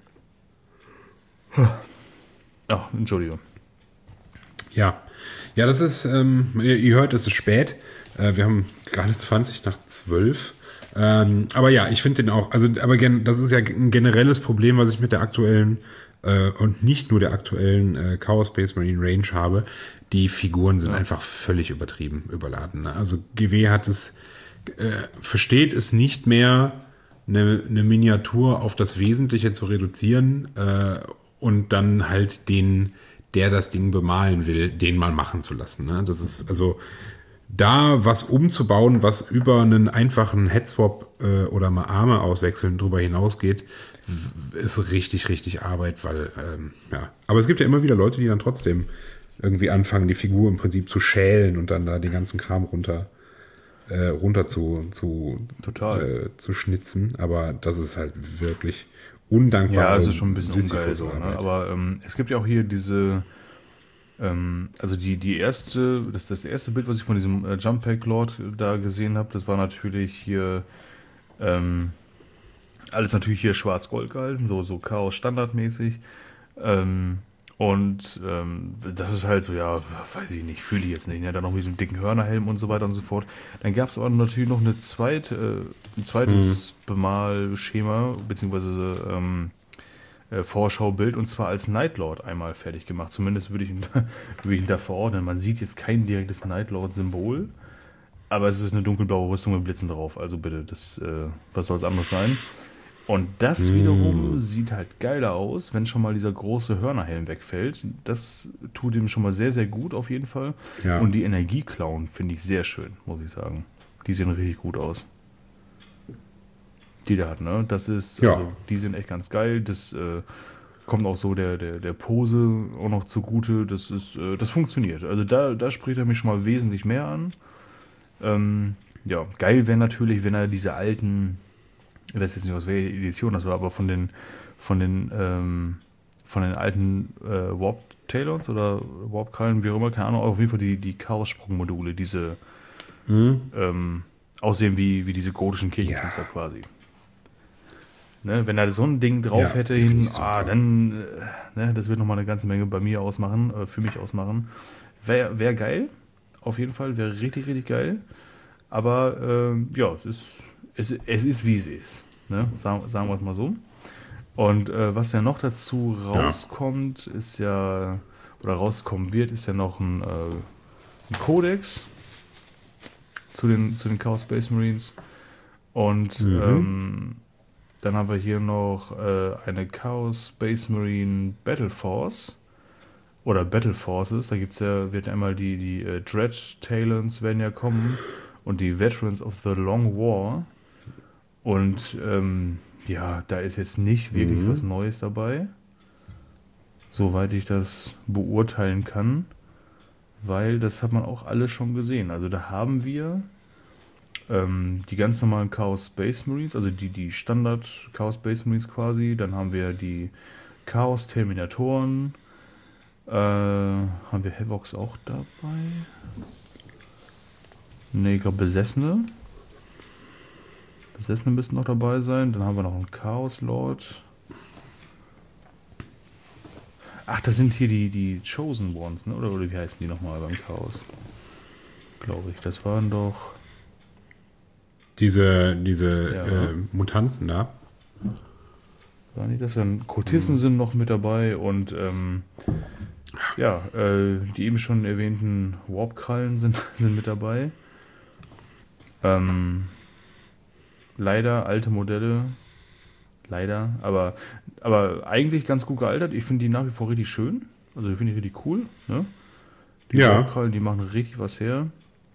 Ach, Entschuldigung. Ja. Ja, das ist, ähm, ihr, ihr hört, es ist spät. Äh, wir haben gerade zwanzig nach zwölf. Ähm, aber ja, ich finde den auch, also, aber gen, das ist ja ein generelles Problem, was ich mit der aktuellen äh, und nicht nur der aktuellen äh, Chaos Space Marine Range habe. Die Figuren sind Ja. einfach völlig übertrieben, überladen. Ne? Also G W hat es, äh, versteht es nicht mehr, eine, eine Miniatur auf das Wesentliche zu reduzieren äh, und dann halt den, der das Ding bemalen will, den mal machen zu lassen. Ne? Das ist also da was umzubauen, was über einen einfachen Headswap äh, oder mal Arme auswechseln drüber hinausgeht, w- ist richtig, richtig Arbeit, weil, ähm, ja. Aber es gibt ja immer wieder Leute, die dann trotzdem irgendwie anfangen, die Figur im Prinzip zu schälen und dann da den ganzen Kram runter, äh, runter zu, zu, Total. äh, zu schnitzen. Aber das ist halt wirklich undankbar. Ja, es ist schon ein bisschen ungeil so, ne? Aber ähm, es gibt ja auch hier diese, ähm, also die, die erste, das, das erste Bild, was ich von diesem äh, Jump Pack Lord da gesehen habe, das war natürlich hier, ähm, alles natürlich hier schwarz-gold gehalten, so, so Chaos standardmäßig. Ähm, und ähm, das ist halt so, ja, weiß ich nicht, fühle ich jetzt nicht. Ne? Dann noch mit diesem dicken Hörnerhelm und so weiter und so fort. Dann gab es aber natürlich noch eine zweite, äh, ein zweites mhm. Bemalschema, beziehungsweise ähm, äh, Vorschaubild, und zwar als Nightlord einmal fertig gemacht. Zumindest würde ich ihn, würde ich ihn da verordnen. Man sieht jetzt kein direktes Nightlord-Symbol, aber es ist eine dunkelblaue Rüstung mit Blitzen drauf. Also bitte, das, äh, was soll es anderes sein? Und das wiederum mm. sieht halt geiler aus, wenn schon mal dieser große Hörnerhelm wegfällt. Das tut ihm schon mal sehr, sehr gut auf jeden Fall. Ja. Und die Energieklauen finde ich sehr schön, muss ich sagen. Die sehen richtig gut aus. Die der hat, ne? Das ist, ja. also, die sind echt ganz geil. Das äh, kommt auch so der, der, der Pose auch noch zugute. Das ist, äh, das funktioniert. Also da, da spricht er mich schon mal wesentlich mehr an. Ähm, ja, geil wäre natürlich, wenn er diese alten, ich weiß jetzt nicht, aus welcher Edition das war, aber von den von den ähm, von den alten äh, Warp Talons oder Warp Krallen, wie auch immer, keine Ahnung, auf jeden Fall die, die Chaos-Sprung-Module, diese mhm. ähm, aussehen wie, wie diese gotischen Kirchenfenster ja. quasi. Ne, wenn er so ein Ding drauf ja, hätte, hin, ah, dann, äh, ne, das wird nochmal eine ganze Menge bei mir ausmachen, äh, für mich ausmachen. Wäre wär geil, auf jeden Fall, wäre richtig, richtig geil. Aber äh, ja, es ist Es, es ist, wie es ist. Ne? Sagen, sagen wir es mal so. Und äh, was ja noch dazu rauskommt, ja. ist ja, oder rauskommen wird, ist ja noch ein, äh, ein Kodex zu den, zu den Chaos Space Marines. Und mhm. ähm, dann haben wir hier noch äh, eine Chaos Space Marine Battle Force. Oder Battle Forces. Da gibt's ja, wird ja einmal die, die äh, Dread Talons werden ja kommen. Und die Veterans of the Long War. Und ähm, ja, da ist jetzt nicht wirklich mhm. was Neues dabei, soweit ich das beurteilen kann, weil das hat man auch alles schon gesehen. Also da haben wir ähm, die ganz normalen Chaos Space Marines, also die, die Standard Chaos Space Marines quasi, dann haben wir die Chaos Terminatoren, äh, haben wir Havocs auch dabei? Ne, ich glaube Besessene. Besessene müssten noch dabei sein. Dann haben wir noch einen Chaos Lord. Ach, das sind hier die, die Chosen Ones, ne? Oder, oder wie heißen die nochmal beim Chaos? Glaube ich. Das waren doch... Diese, diese ja. äh, Mutanten da. Waren die das? Dann Kultissen mhm. sind noch mit dabei und ähm, ja, äh, die eben schon erwähnten Warp-Krallen sind, sind mit dabei. Ähm... Leider alte Modelle, leider, aber, aber eigentlich ganz gut gealtert. Ich finde die nach wie vor richtig schön, also die finde ich richtig cool. Ne? Die ja. Krallen, die machen richtig was her.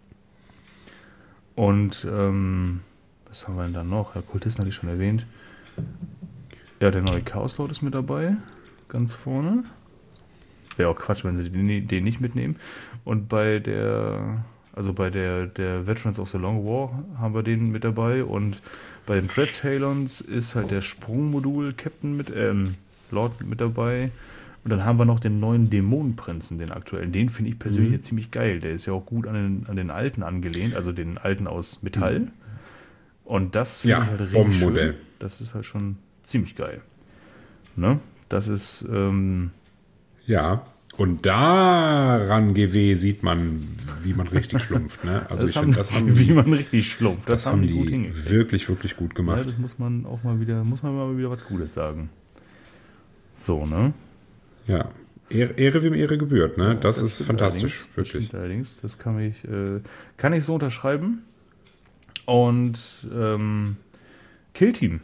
Und ähm, was haben wir denn da noch? Ja, Kultisten hatte ich schon erwähnt. Ja, der neue Chaos Lord ist mit dabei, ganz vorne. Wäre auch Quatsch, wenn sie den, den nicht mitnehmen. Und bei der... Also bei der, der Veterans of the Long War haben wir den mit dabei und bei den Dread Talons ist halt der Sprungmodul-Captain mit, ähm, Lord mit dabei. Und dann haben wir noch den neuen Dämonenprinzen, den aktuellen. Den finde ich persönlich mhm. jetzt ziemlich geil. Der ist ja auch gut an den, an den alten angelehnt, also den alten aus Metall. Mhm. Und das finde ja, ich halt richtig schön. Das ist halt schon ziemlich geil. Ne? Das ist, ähm, ja. Und daran G W sieht man, wie man richtig schlumpft. Ne? Also das ich finde, das haben wie die, man richtig schlumpft. Das, das haben die gut hingekriegt. Wirklich, wirklich gut gemacht. Ja, das muss man auch mal wieder, muss man mal wieder was Gutes sagen. So, ne? Ja. Ehre, Ehre wem Ehre gebührt, ne? Ja, das, das ist fantastisch, allerdings, wirklich. Das allerdings, das kann ich, äh, kann ich so unterschreiben. Und ähm, Killteam.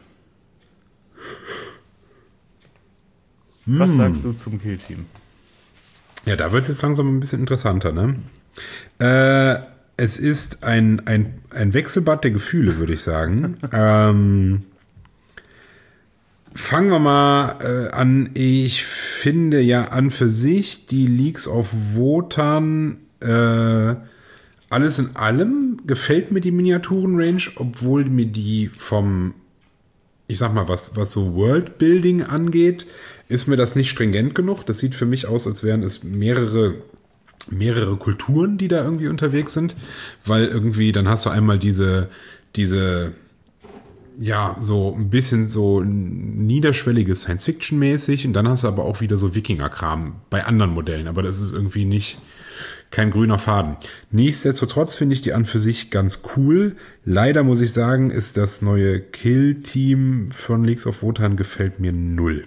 Hm. Was sagst du zum Killteam? Ja, da wird es jetzt langsam ein bisschen interessanter, ne? Äh, es ist ein, ein, ein Wechselbad der Gefühle, würde ich sagen. ähm, fangen wir mal äh, an. Ich finde ja an für sich die Leagues of Wotan äh, alles in allem gefällt mir die Miniaturen-Range, obwohl mir die vom, ich sag mal, was, was so Worldbuilding angeht, ist mir das nicht stringent genug. Das sieht für mich aus, als wären es mehrere, mehrere Kulturen, die da irgendwie unterwegs sind, weil irgendwie, dann hast du einmal diese, diese, ja, so ein bisschen so niederschwelliges Science-Fiction-mäßig und dann hast du aber auch wieder so Wikinger-Kram bei anderen Modellen, aber das ist irgendwie nicht kein grüner Faden. Nichtsdestotrotz finde ich die an für sich ganz cool. Leider muss ich sagen, ist das neue Kill-Team von Leagues of Wotan gefällt mir null.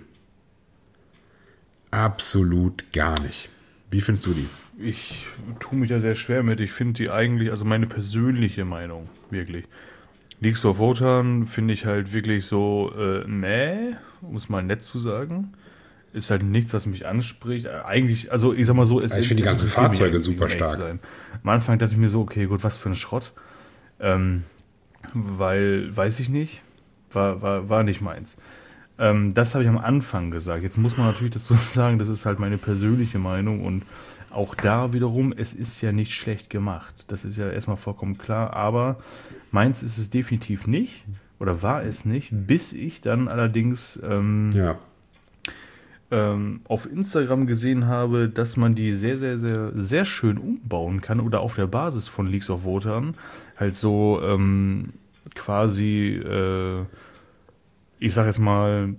Absolut gar nicht. Wie findest du die? Ich tue mich da sehr schwer mit. Ich finde die eigentlich, also meine persönliche Meinung, wirklich. Leagues of Wotan finde ich halt wirklich so, äh, meh, um es mal nett zu sagen. Ist halt nichts, was mich anspricht. Eigentlich, also ich sag mal so, es, ich finde die ganzen Fahrzeuge super stark. Am Anfang dachte ich mir so, okay, gut, was für ein Schrott. Ähm, weil, weiß ich nicht, war, war, war nicht meins. Ähm, das habe ich am Anfang gesagt. Jetzt muss man natürlich dazu sagen, das ist halt meine persönliche Meinung und auch da wiederum, es ist ja nicht schlecht gemacht. Das ist ja erstmal vollkommen klar, aber meins ist es definitiv nicht oder war es nicht, bis ich dann allerdings ähm, ja. ähm, auf Instagram gesehen habe, dass man die sehr, sehr, sehr, sehr schön umbauen kann oder auf der Basis von Leagues of Wotan halt so ähm, quasi, äh, ich sag jetzt mal,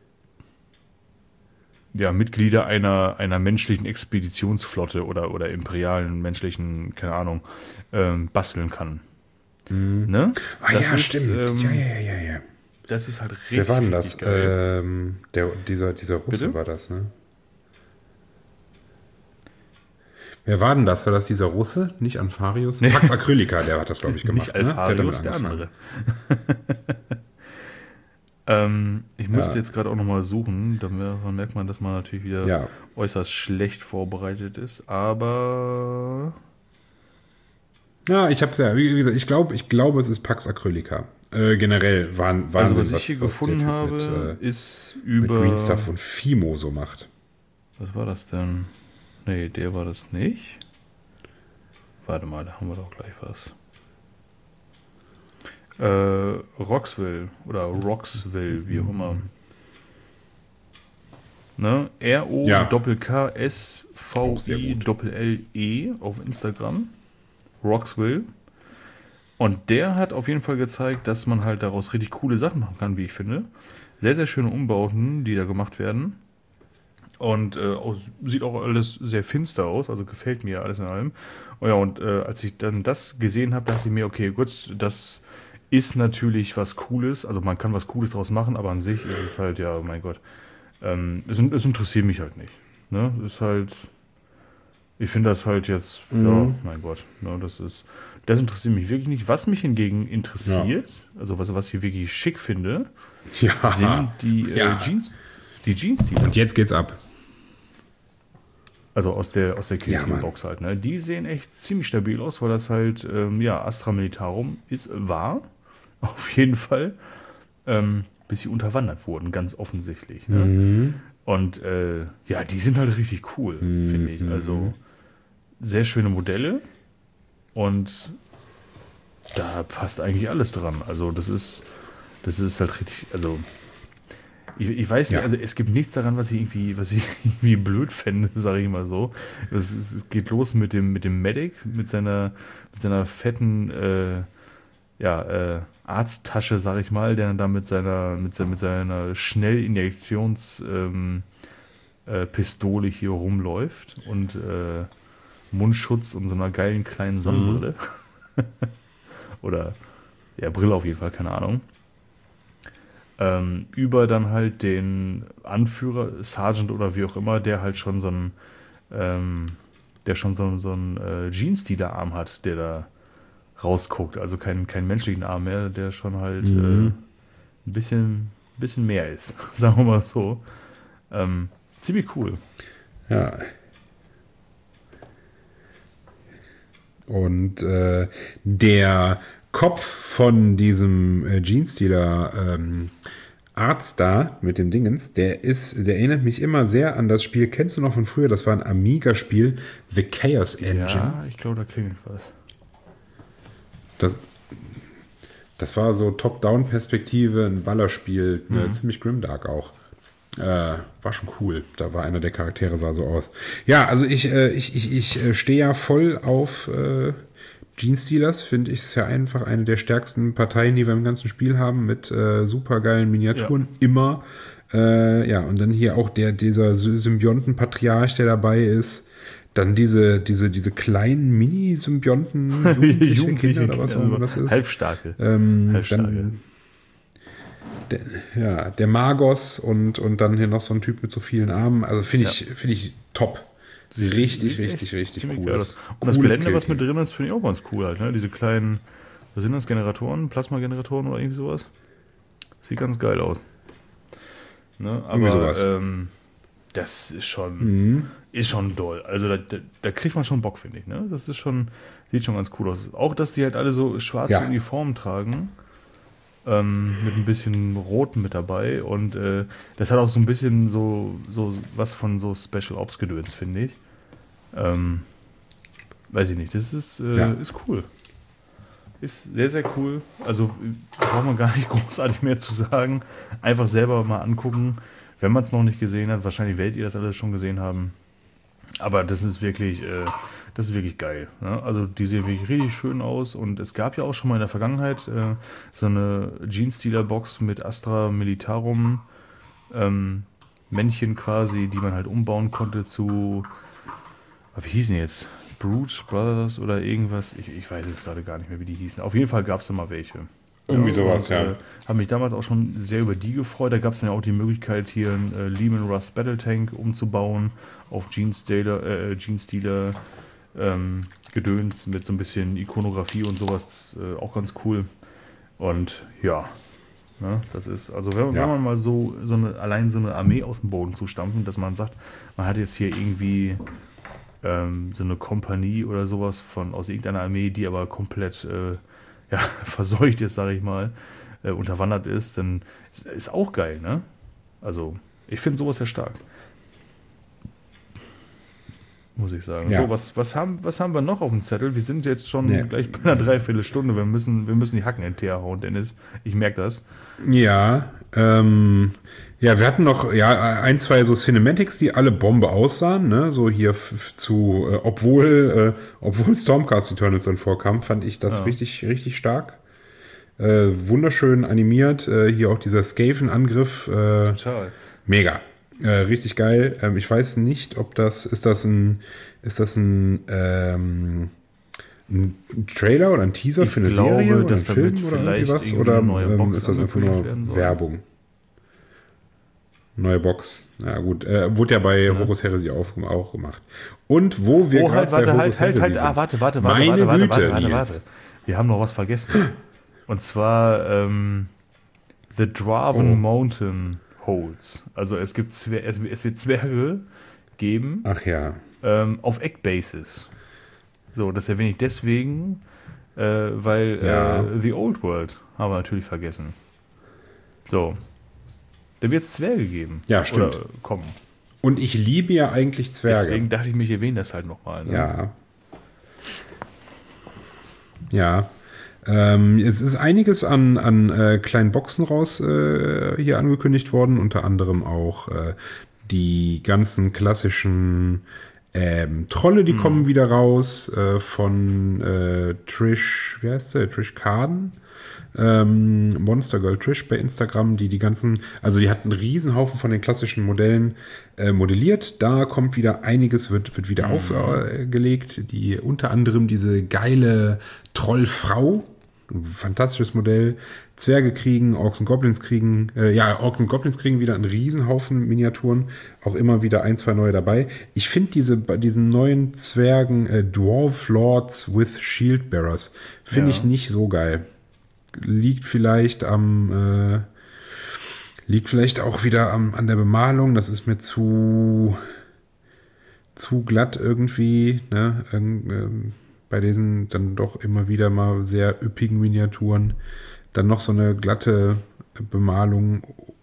ja, Mitglieder einer, einer menschlichen Expeditionsflotte oder, oder imperialen menschlichen, keine Ahnung, ähm, basteln kann. Mhm. Ne? Ah das ja, ist, stimmt. Ähm, ja, ja, ja, ja. Das ist halt richtig. Wer war denn das? Geil. Ähm, der, dieser, dieser Russe Bitte? war das, ne? Wer war denn das? War das dieser Russe? Nicht Anfarius? Nee. Pax Acrylica, der hat das, glaube ich, gemacht. Nicht Alfarius, ne? der, der andere. ähm, ich müsste ja. jetzt gerade auch nochmal suchen. Dann merkt man, dass man natürlich wieder ja. äußerst schlecht vorbereitet ist. Aber... Ja, ich habe ja, wie gesagt, ich glaube, ich glaube, es ist Pax Acrylica. Äh, generell waren Wahnsinn, also was ich hier was, gefunden was habe, mit, äh, ist über mit Green Stuff und Fimo so macht. Was war das denn? Nee, der war das nicht. Warte mal, da haben wir doch gleich was. Äh, Roxville oder Roxville, wie auch immer. Ne? R O K S V I L L E auf Instagram. Roxville. Und der hat auf jeden Fall gezeigt, dass man halt daraus richtig coole Sachen machen kann, wie ich finde. Sehr, sehr schöne Umbauten, die da gemacht werden. Und äh, auch, sieht auch alles sehr finster aus, also gefällt mir alles in allem. Oh ja, und äh, als ich dann das gesehen habe, dachte ich mir, okay, gut, das ist natürlich was Cooles. Also man kann was Cooles draus machen, aber an sich ist es halt, ja, mein Gott, ähm, es, es interessiert mich halt nicht. Ne? Es ist halt... Ich finde das halt jetzt, mhm. ja, mein Gott, ne, das ist, das interessiert mich wirklich nicht. Was mich hingegen interessiert, ja. also was, was ich wirklich schick finde, ja. sind die ja. äh, Jeans, die Jeans, die Und jetzt geht's ab. Also aus der aus der Kill-Team-Box ja, halt, ne? Die sehen echt ziemlich stabil aus, weil das halt, ähm, ja, Astra Militarum ist, war, auf jeden Fall, ähm, bis sie unterwandert wurden, ganz offensichtlich. Ne? Mhm. Und äh, ja, die sind halt richtig cool, mhm. finde ich. Also sehr schöne Modelle und da passt eigentlich alles dran. Also das ist, das ist halt richtig, also ich, ich weiß nicht, ja. also es gibt nichts daran, was ich irgendwie, was ich irgendwie blöd fände, sage ich mal so. Es, es, es geht los mit dem, mit dem Medic, mit seiner, mit seiner fetten äh, ja, äh, Arzttasche, sag ich mal, der dann da mit seiner, mit, mit seiner Schnellinjektionspistole äh, hier rumläuft und äh, Mundschutz und so einer geilen kleinen Sonnenbrille. Mhm. Oder, ja, Brille auf jeden Fall, keine Ahnung. Ähm, über dann halt den Anführer, Sergeant oder wie auch immer, der halt schon so einen, ähm, der schon so, so einen äh, Jeans-Dealer-Arm hat, der da rausguckt. Also keinen kein menschlichen Arm mehr, der schon halt mhm. äh, ein bisschen, bisschen mehr ist. Sagen wir mal so. Ähm, ziemlich cool. Ja. Und äh, der Kopf von diesem äh, Jeans-Dealer ähm, Artstar mit dem Dingens, der ist, der erinnert mich immer sehr an das Spiel, kennst du noch von früher, das war ein Amiga-Spiel, The Chaos Engine. Ja, ich glaube, da klingelt was. Das, das war so Top-Down-Perspektive, ein Ballerspiel, mhm. ne, ziemlich grimdark auch. Äh, war schon cool. Da war einer der Charaktere, sah so aus. Ja, also ich, äh, ich, ich, ich äh, stehe ja voll auf äh, Genestealers, finde ich, ist ja einfach eine der stärksten Parteien, die wir im ganzen Spiel haben, mit äh, super geilen Miniaturen, ja. immer. Äh, ja, und dann hier auch der, dieser Symbionten-Patriarch, der dabei ist. Dann diese, diese, diese kleinen Mini-Symbionten, Jugendlichen Kinder oder was auch immer das ist. Halbstarke. Ähm, Halbstarke. Dann, der, ja, der Magos und, und dann hier noch so ein Typ mit so vielen Armen. Also finde ich, ja. finde ich top. Richtig, richtig, richtig cool. Cool. Und das Gelände, was mit drin ist, finde ich auch ganz cool halt, ne? Diese kleinen, was sind das, Generatoren, Plasma-Generatoren oder irgendwie sowas? Sieht ganz geil aus. Ne? Aber ähm, das ist schon, mhm. ist schon doll. Also da, da, da kriegt man schon Bock, finde ich. Ne? Das ist schon, sieht schon ganz cool aus. Auch, dass die halt alle so schwarze ja. Uniformen tragen. Ähm, mit ein bisschen Roten mit dabei und äh, das hat auch so ein bisschen so, so was von so Special Ops Gedöns, finde ich. Ähm, weiß ich nicht, das ist, äh, ja. ist cool. Ist sehr, sehr cool. Also braucht man gar nicht großartig mehr zu sagen. Einfach selber mal angucken, wenn man es noch nicht gesehen hat. Wahrscheinlich werdet ihr das alles schon gesehen haben. Aber das ist wirklich, äh, das ist wirklich geil. Ne? Also die sehen wirklich richtig schön aus und es gab ja auch schon mal in der Vergangenheit äh, so eine Genestealer-Box mit Astra Militarum ähm, Männchen quasi, die man halt umbauen konnte zu, wie hießen die jetzt? Brute Brothers oder irgendwas? Ich, ich weiß jetzt gerade gar nicht mehr, wie die hießen. Auf jeden Fall gab es da mal welche. Irgendwie ja, sowas, und, ja. Äh, habe mich damals auch schon sehr über die gefreut. Da gab es dann ja auch die Möglichkeit, hier einen äh, Leman Russ Battle Tank umzubauen auf Genestealer, äh, Genestealer ähm, Gedöns mit so ein bisschen Ikonografie und sowas. Das ist, äh, auch ganz cool. Und ja, ne, das ist, also wenn, ja. wenn man mal so, so eine, allein so eine Armee aus dem Boden zu stampfen, dass man sagt, man hat jetzt hier irgendwie ähm, so eine Kompanie oder sowas von aus irgendeiner Armee, die aber komplett äh, ja, verseucht ist, sage ich mal, äh, unterwandert ist, dann ist, ist auch geil, ne? Also, ich finde sowas ja stark. Muss ich sagen. Ja. So, was, was, haben, was haben wir noch auf dem Zettel? Wir sind jetzt schon ja. gleich bei einer Dreiviertelstunde. Wir müssen, wir müssen die Hacken in den Teer hauen, Dennis. Ich merke das. Ja, ähm, ja, wir hatten noch ja, ein, zwei so Cinematics, die alle Bombe aussahen, ne? So hier f- zu, äh, obwohl, äh, obwohl Stormcast Eternals dann vorkam, fand ich das ja. richtig, richtig stark. Äh, wunderschön animiert. Äh, hier auch dieser Skaven-Angriff. Äh, Total. Mega. Äh, richtig geil. Ähm, ich weiß nicht, ob das, ist das ein, ist das ein, ähm, ein Trailer oder ein Teaser ich für eine glaube, Serie oder ein Film oder irgendwie was? Oder ähm, ist das einfach nur Werbung? Neue Box. Na gut, äh, wurde ja bei ja. Horus Heresy auch, auch gemacht. Und wo wir oh, halt, gerade warte, bei halt, halt, halt, ah, warte, warte, warte, Meine warte, Güte, warte, warte, Nils. warte. Wir haben noch was vergessen. Und zwar ähm, The Dwarven Oh. Mountain Holds. Also es gibt Zwer- es, es wird Zwerge geben Ach ja. ähm, auf Eck-Basis. So, das erwähne ich deswegen, äh, weil Ja. äh, The Old World haben wir natürlich vergessen. So. Da wird es Zwerge geben. Ja, stimmt. Oder kommen. Und ich liebe ja eigentlich Zwerge. Deswegen dachte ich mir, ich erwähne das halt nochmal. Ne? Ja. Ja. Ähm, es ist einiges an, an äh, kleinen Boxen raus äh, hier angekündigt worden, unter anderem auch äh, die ganzen klassischen ähm, Trolle, die hm. kommen wieder raus äh, von äh, Trish, wie heißt sie? Trish Carden? Ähm, Monster Girl Trish bei Instagram, die die ganzen, also die hat einen Riesenhaufen von den klassischen Modellen äh, modelliert. Da kommt wieder einiges, wird, wird wieder mhm. aufgelegt. Die unter anderem diese geile Trollfrau, ein fantastisches Modell. Zwerge kriegen, Orks und Goblins kriegen, äh, ja, Orks und Goblins kriegen wieder einen Riesenhaufen Miniaturen. Auch immer wieder ein, zwei neue dabei. Ich finde diese, diesen neuen Zwergen äh, Dwarf Lords with Shield Bearers, finde ja. ich nicht so geil. Liegt vielleicht am äh, liegt vielleicht auch wieder am, an der Bemalung. Das ist mir zu zu glatt irgendwie, ne? Ähm, ähm, bei diesen dann doch immer wieder mal sehr üppigen Miniaturen dann noch so eine glatte Bemalung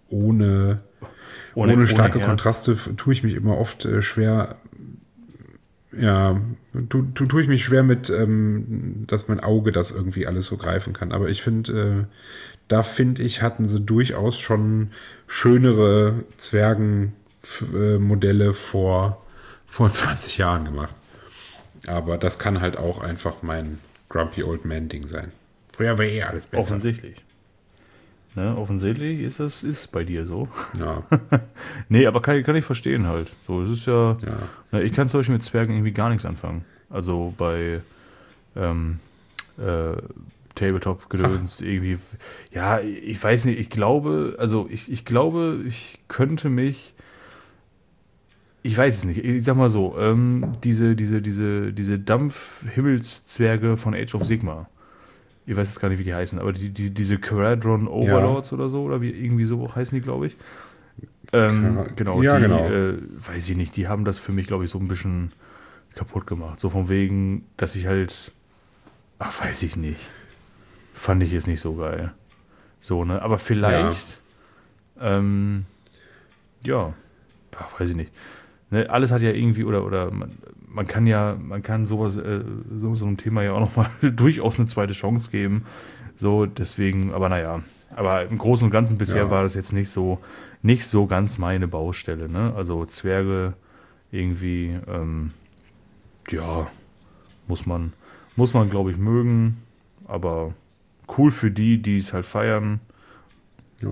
ohne, ohne, ohne starke ohne Kontraste tue ich mich immer oft äh, schwer. Ja, tu, tu, tue ich mich schwer mit, ähm, dass mein Auge das irgendwie alles so greifen kann. Aber ich finde, äh, da finde ich, hatten sie durchaus schon schönere Zwergenmodelle vor, vor zwanzig Jahren gemacht. Aber das kann halt auch einfach mein Grumpy Old Man Ding sein. Früher war eh alles besser. Offensichtlich. Ne, offensichtlich ist das ist bei dir so. Ja. Nee, aber kann, kann ich verstehen halt. So, es ist ja, ja. Ne, ich kann zum Beispiel mit Zwergen irgendwie gar nichts anfangen. Also bei ähm, äh, Tabletop-Gedöns irgendwie. Ja, ich weiß nicht, ich glaube, also ich, ich glaube, ich könnte mich. Ich weiß es nicht. Ich sag mal so, ähm, diese, diese, diese, diese Dampf-Himmelszwerge von Age of Sigmar. Ich weiß jetzt gar nicht, wie die heißen, aber die, die, diese Quadron Overlords ja. oder so, oder wie irgendwie so heißen die, glaube ich. Ähm, ja, genau, ja, die, genau. Äh, weiß ich nicht, die haben das für mich, glaube ich, so ein bisschen kaputt gemacht. So von wegen, dass ich halt, ach, weiß ich nicht. Fand ich jetzt nicht so geil. So, ne, aber vielleicht, ja, ähm, ja ach, weiß ich nicht. Ne, alles hat ja irgendwie, oder, oder man, man kann ja, man kann sowas, äh, so, so einem Thema ja auch nochmal durchaus eine zweite Chance geben. So, deswegen, aber naja. Aber im Großen und Ganzen bisher ja. war das jetzt nicht so, nicht so ganz meine Baustelle, ne? Also Zwerge irgendwie, ähm, ja, muss man, muss man, glaube ich, mögen. Aber cool für die, die es halt feiern. Ja.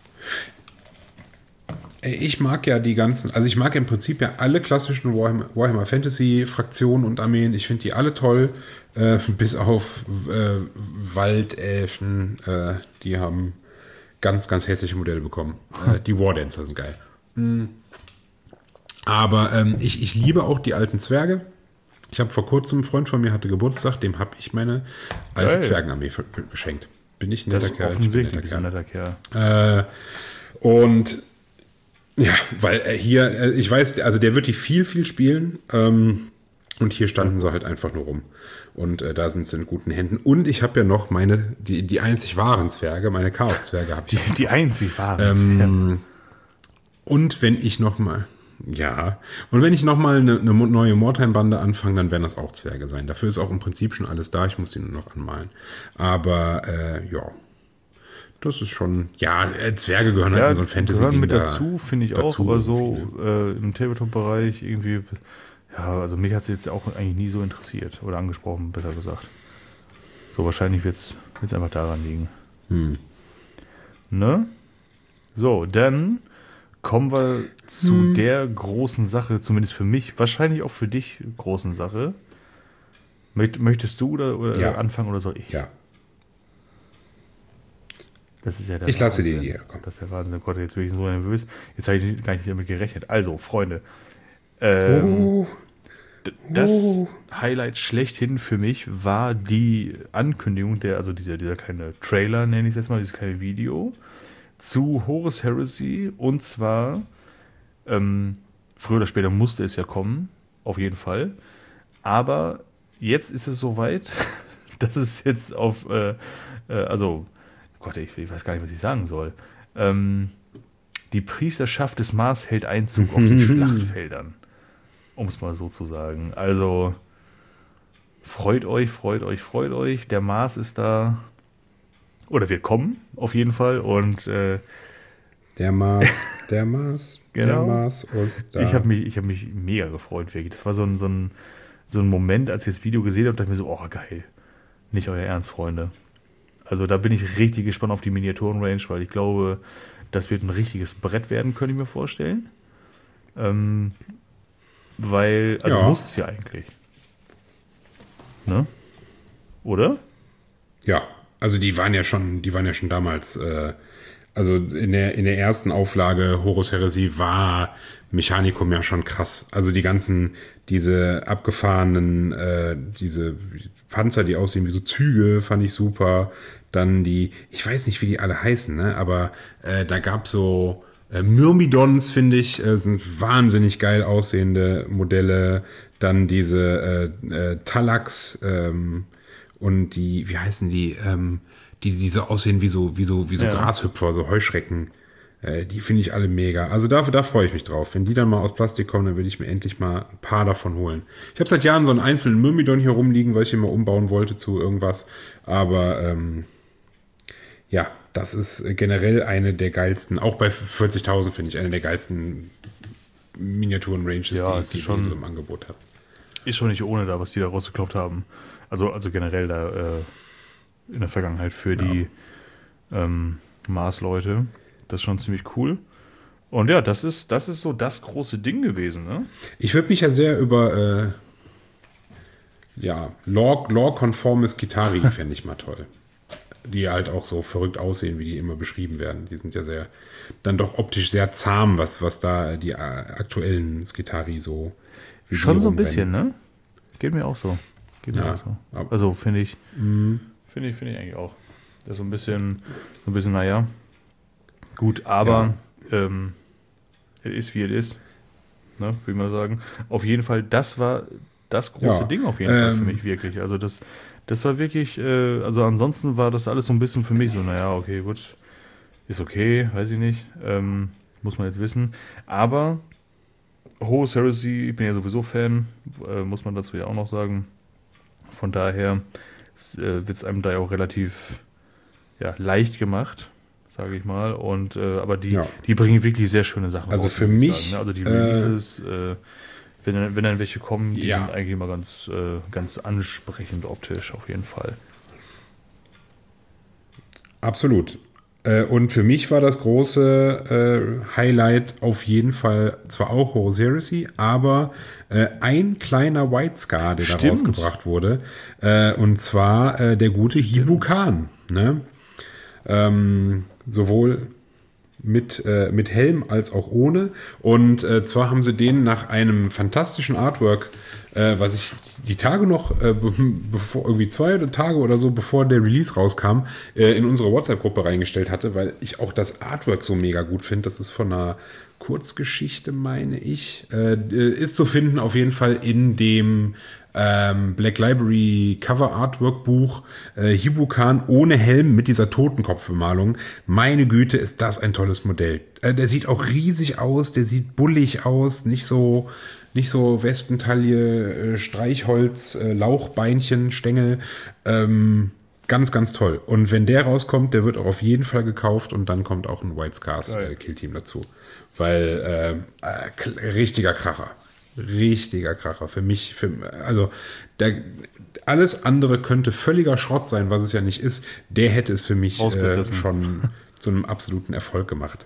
Ich mag ja die ganzen, also ich mag im Prinzip ja alle klassischen Warhammer, Warhammer Fantasy Fraktionen und Armeen. Ich finde die alle toll, äh, bis auf äh, Waldelfen. Äh, die haben ganz, ganz hässliche Modelle bekommen. Äh, die Wardancer sind geil. Mhm. Aber ähm, ich, ich liebe auch die alten Zwerge. Ich habe vor kurzem, ein Freund von mir hatte Geburtstag, dem habe ich meine alte geil. Zwergenarmee geschenkt. Bin ich ein netter das Kerl? Offensichtlich ein netter Kerl. Äh, und ja, weil äh, hier, äh, ich weiß, also der wird die viel, viel spielen. Ähm, und hier standen sie halt einfach nur rum. Und äh, da sind sie in guten Händen. Und ich habe ja noch meine, die, die einzig wahren Zwerge, meine Chaos-Zwerge habe ich. Die, die einzig wahren Zwerge. Ähm, und wenn ich noch mal, ja, und wenn ich noch mal eine, eine neue Mordheim-Bande anfange, dann werden das auch Zwerge sein. Dafür ist auch im Prinzip schon alles da. Ich muss die nur noch anmalen. Aber äh, ja. Das ist schon, ja, Zwerge gehören ja, halt in so ein Fantasy gehören mit da, dazu, finde ich dazu, auch, aber so äh, im Tabletop-Bereich irgendwie, ja, also mich hat es jetzt auch eigentlich nie so interessiert oder angesprochen, besser gesagt. So wahrscheinlich wird es einfach daran liegen. Hm. Ne? So, dann kommen wir zu hm. der großen Sache, zumindest für mich, wahrscheinlich auch für dich großen Sache. Möchtest du oder, oder ja. anfangen oder soll ich? Ja. Das ist ja der ich lasse Wahnsinn. die hier. Komm. Das ist der Wahnsinn. Gott, jetzt bin ich so nervös. Jetzt habe ich gar nicht damit gerechnet. Also, Freunde. Ähm, oh. d- das oh. Highlight schlechthin für mich war die Ankündigung, der, also dieser, dieser kleine Trailer, nenne ich es jetzt mal, dieses kleine Video, zu Horus Heresy. Und zwar, ähm, früher oder später musste es ja kommen, auf jeden Fall. Aber jetzt ist es soweit, dass es jetzt auf, äh, äh, also, Gott, ich, ich weiß gar nicht, was ich sagen soll. Ähm, die Priesterschaft des Mars hält Einzug auf den Schlachtfeldern. Um es mal so zu sagen. Also, freut euch, freut euch, freut euch. Der Mars ist da. Oder wird kommen, auf jeden Fall. Und äh, der Mars, der Mars, genau. der Mars ist da. Ich habe mich, ich hab mich mega gefreut, wirklich. Das war so ein, so ein, so ein Moment, als ich das Video gesehen habe, dachte ich mir so, oh, geil. Nicht euer Ernst, Freunde. Also da bin ich richtig gespannt auf die Miniaturen-Range, weil ich glaube, das wird ein richtiges Brett werden, könnte ich mir vorstellen. Ähm, weil, also ja. muss es ja eigentlich. Ne? Oder? Ja, also die waren ja schon, die waren ja schon damals, äh, also in der, in der ersten Auflage Horus Heresy war Mechanicum ja schon krass. Also die ganzen, diese abgefahrenen, äh, diese Panzer, die aussehen wie so Züge, fand ich super. Dann die, ich weiß nicht, wie die alle heißen, ne? Aber äh, da gab so äh, Myrmidons, finde ich, äh, sind wahnsinnig geil aussehende Modelle. Dann diese äh, äh, Talax ähm, und die, wie heißen die, ähm, die, die so aussehen wie so, wie so, wie so ja. Grashüpfer, so Heuschrecken. Äh, die finde ich alle mega. Also da, da freue ich mich drauf. Wenn die dann mal aus Plastik kommen, dann will ich mir endlich mal ein paar davon holen. Ich habe seit Jahren so einen einzelnen Myrmidon hier rumliegen, weil ich ihn mal umbauen wollte zu irgendwas. Aber ähm, ja, das ist generell eine der geilsten, auch bei vierzigtausend finde ich, eine der geilsten Miniaturen-Ranges, Ja, die, die schon, so im Angebot hat. Ist schon nicht ohne da, was die da rausgekloppt haben. Also, also generell da äh, in der Vergangenheit für ja. die ähm, Mars-Leute. Das ist schon ziemlich cool. Und ja, das ist, das ist so das große Ding gewesen, ne? Ich würde mich ja sehr über äh, ja, Lore-konformes Kitari fände ich mal toll. Die halt auch so verrückt aussehen, wie die immer beschrieben werden. Die sind ja sehr, dann doch optisch sehr zahm, was, was da die aktuellen Skitari so. Schon so ein bisschen, ne? Geht mir auch so. Geht mir ja, auch so. Also finde ich, mm. finde ich, finde ich eigentlich auch. Das ist so ein bisschen, so ein bisschen, naja. Gut, aber ja. ähm, es ist wie es ist. Ne, würde ich mal sagen. Auf jeden Fall, das war das große ja. Ding auf jeden ähm, Fall für mich wirklich. Also das. Das war wirklich, äh, also ansonsten war das alles so ein bisschen für mich so, naja, okay, gut, ist okay, weiß ich nicht, ähm, muss man jetzt wissen. Aber Horus Heresy, ich bin ja sowieso Fan, äh, muss man dazu ja auch noch sagen. Von daher äh, wird es einem da ja auch relativ ja, leicht gemacht, sage ich mal. Und äh, aber die, ja. die bringen wirklich sehr schöne Sachen also raus. Also für mich, sagen, ne? Also die Releases, äh, äh, Wenn, wenn dann welche kommen, die ja. sind eigentlich immer ganz, äh, ganz ansprechend optisch, auf jeden Fall. Absolut. Äh, und für mich war das große äh, Highlight auf jeden Fall zwar auch Horus Heresy, aber äh, ein kleiner White Scar, der Stimmt. da rausgebracht wurde. Äh, und zwar äh, der gute Hibu-Khan. Ne? Ähm, sowohl mit, äh, mit Helm als auch ohne. Und äh, zwar haben sie den nach einem fantastischen Artwork, äh, was ich die Tage noch, äh, bevor irgendwie zwei Tage oder so, bevor der Release rauskam, äh, in unsere WhatsApp-Gruppe reingestellt hatte, weil ich auch das Artwork so mega gut finde. Das ist von einer Kurzgeschichte, meine ich. Äh, ist zu finden auf jeden Fall in dem Ähm, Black Library Cover Artwork Buch, äh, Hibu-Khan ohne Helm mit dieser Totenkopfbemalung. Meine Güte, ist das ein tolles Modell. Äh, der sieht auch riesig aus, der sieht bullig aus, nicht so, nicht so Wespentaille, äh, Streichholz, äh, Lauchbeinchen, Stängel. Ähm, ganz, ganz toll. Und wenn der rauskommt, der wird auch auf jeden Fall gekauft und dann kommt auch ein White Scars äh, Killteam dazu. Weil äh, äh, richtiger Kracher. Richtiger Kracher. Für mich, für, also der, alles andere könnte völliger Schrott sein, was es ja nicht ist. Der hätte es für mich äh, schon zu einem absoluten Erfolg gemacht.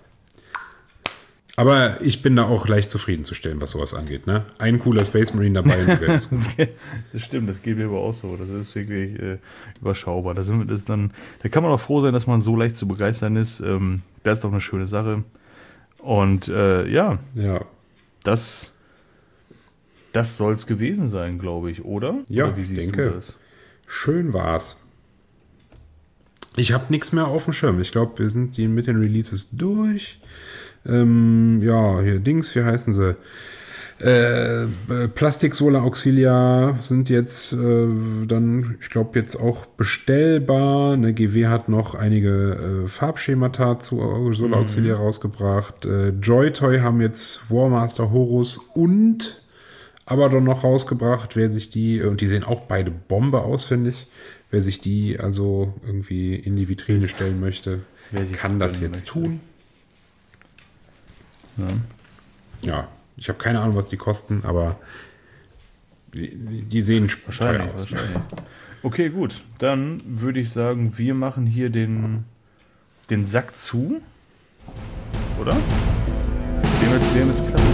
Aber ich bin da auch leicht zufriedenzustellen, was sowas angeht. Ne? Ein cooler Space Marine dabei. Und das, das stimmt, das geht mir aber auch so. Das ist wirklich äh, überschaubar. Das ist, das ist dann, da kann man auch froh sein, dass man so leicht zu begeistern ist. Ähm, das ist doch eine schöne Sache. Und äh, ja, ja, das Das soll es gewesen sein, glaube ich, oder? Ja, oder wie siehst denke. Du das? Schön war's. Ich habe nichts mehr auf dem Schirm. Ich glaube, wir sind die mit den Releases durch. Ähm, ja, hier Dings, wie heißen sie? Äh, Plastic Solar Auxilia sind jetzt äh, dann, ich glaube, jetzt auch bestellbar. Eine G W hat noch einige äh, Farbschemata zu Solar Auxilia mhm. rausgebracht. Äh, Joy-Toy haben jetzt Warmaster Horus und Abaddon noch rausgebracht. Wer sich die, und die sehen auch beide Bombe aus, finde ich. Wer sich die also irgendwie in die Vitrine stellen möchte, kann das jetzt möchte. tun. Ja. ja, ich habe keine Ahnung, was die kosten, aber die, die sehen wahrscheinlich, aus. Wahrscheinlich. Okay, gut. Dann würde ich sagen, wir machen hier den, den Sack zu. Oder? Wir haben jetzt, wir haben jetzt klar.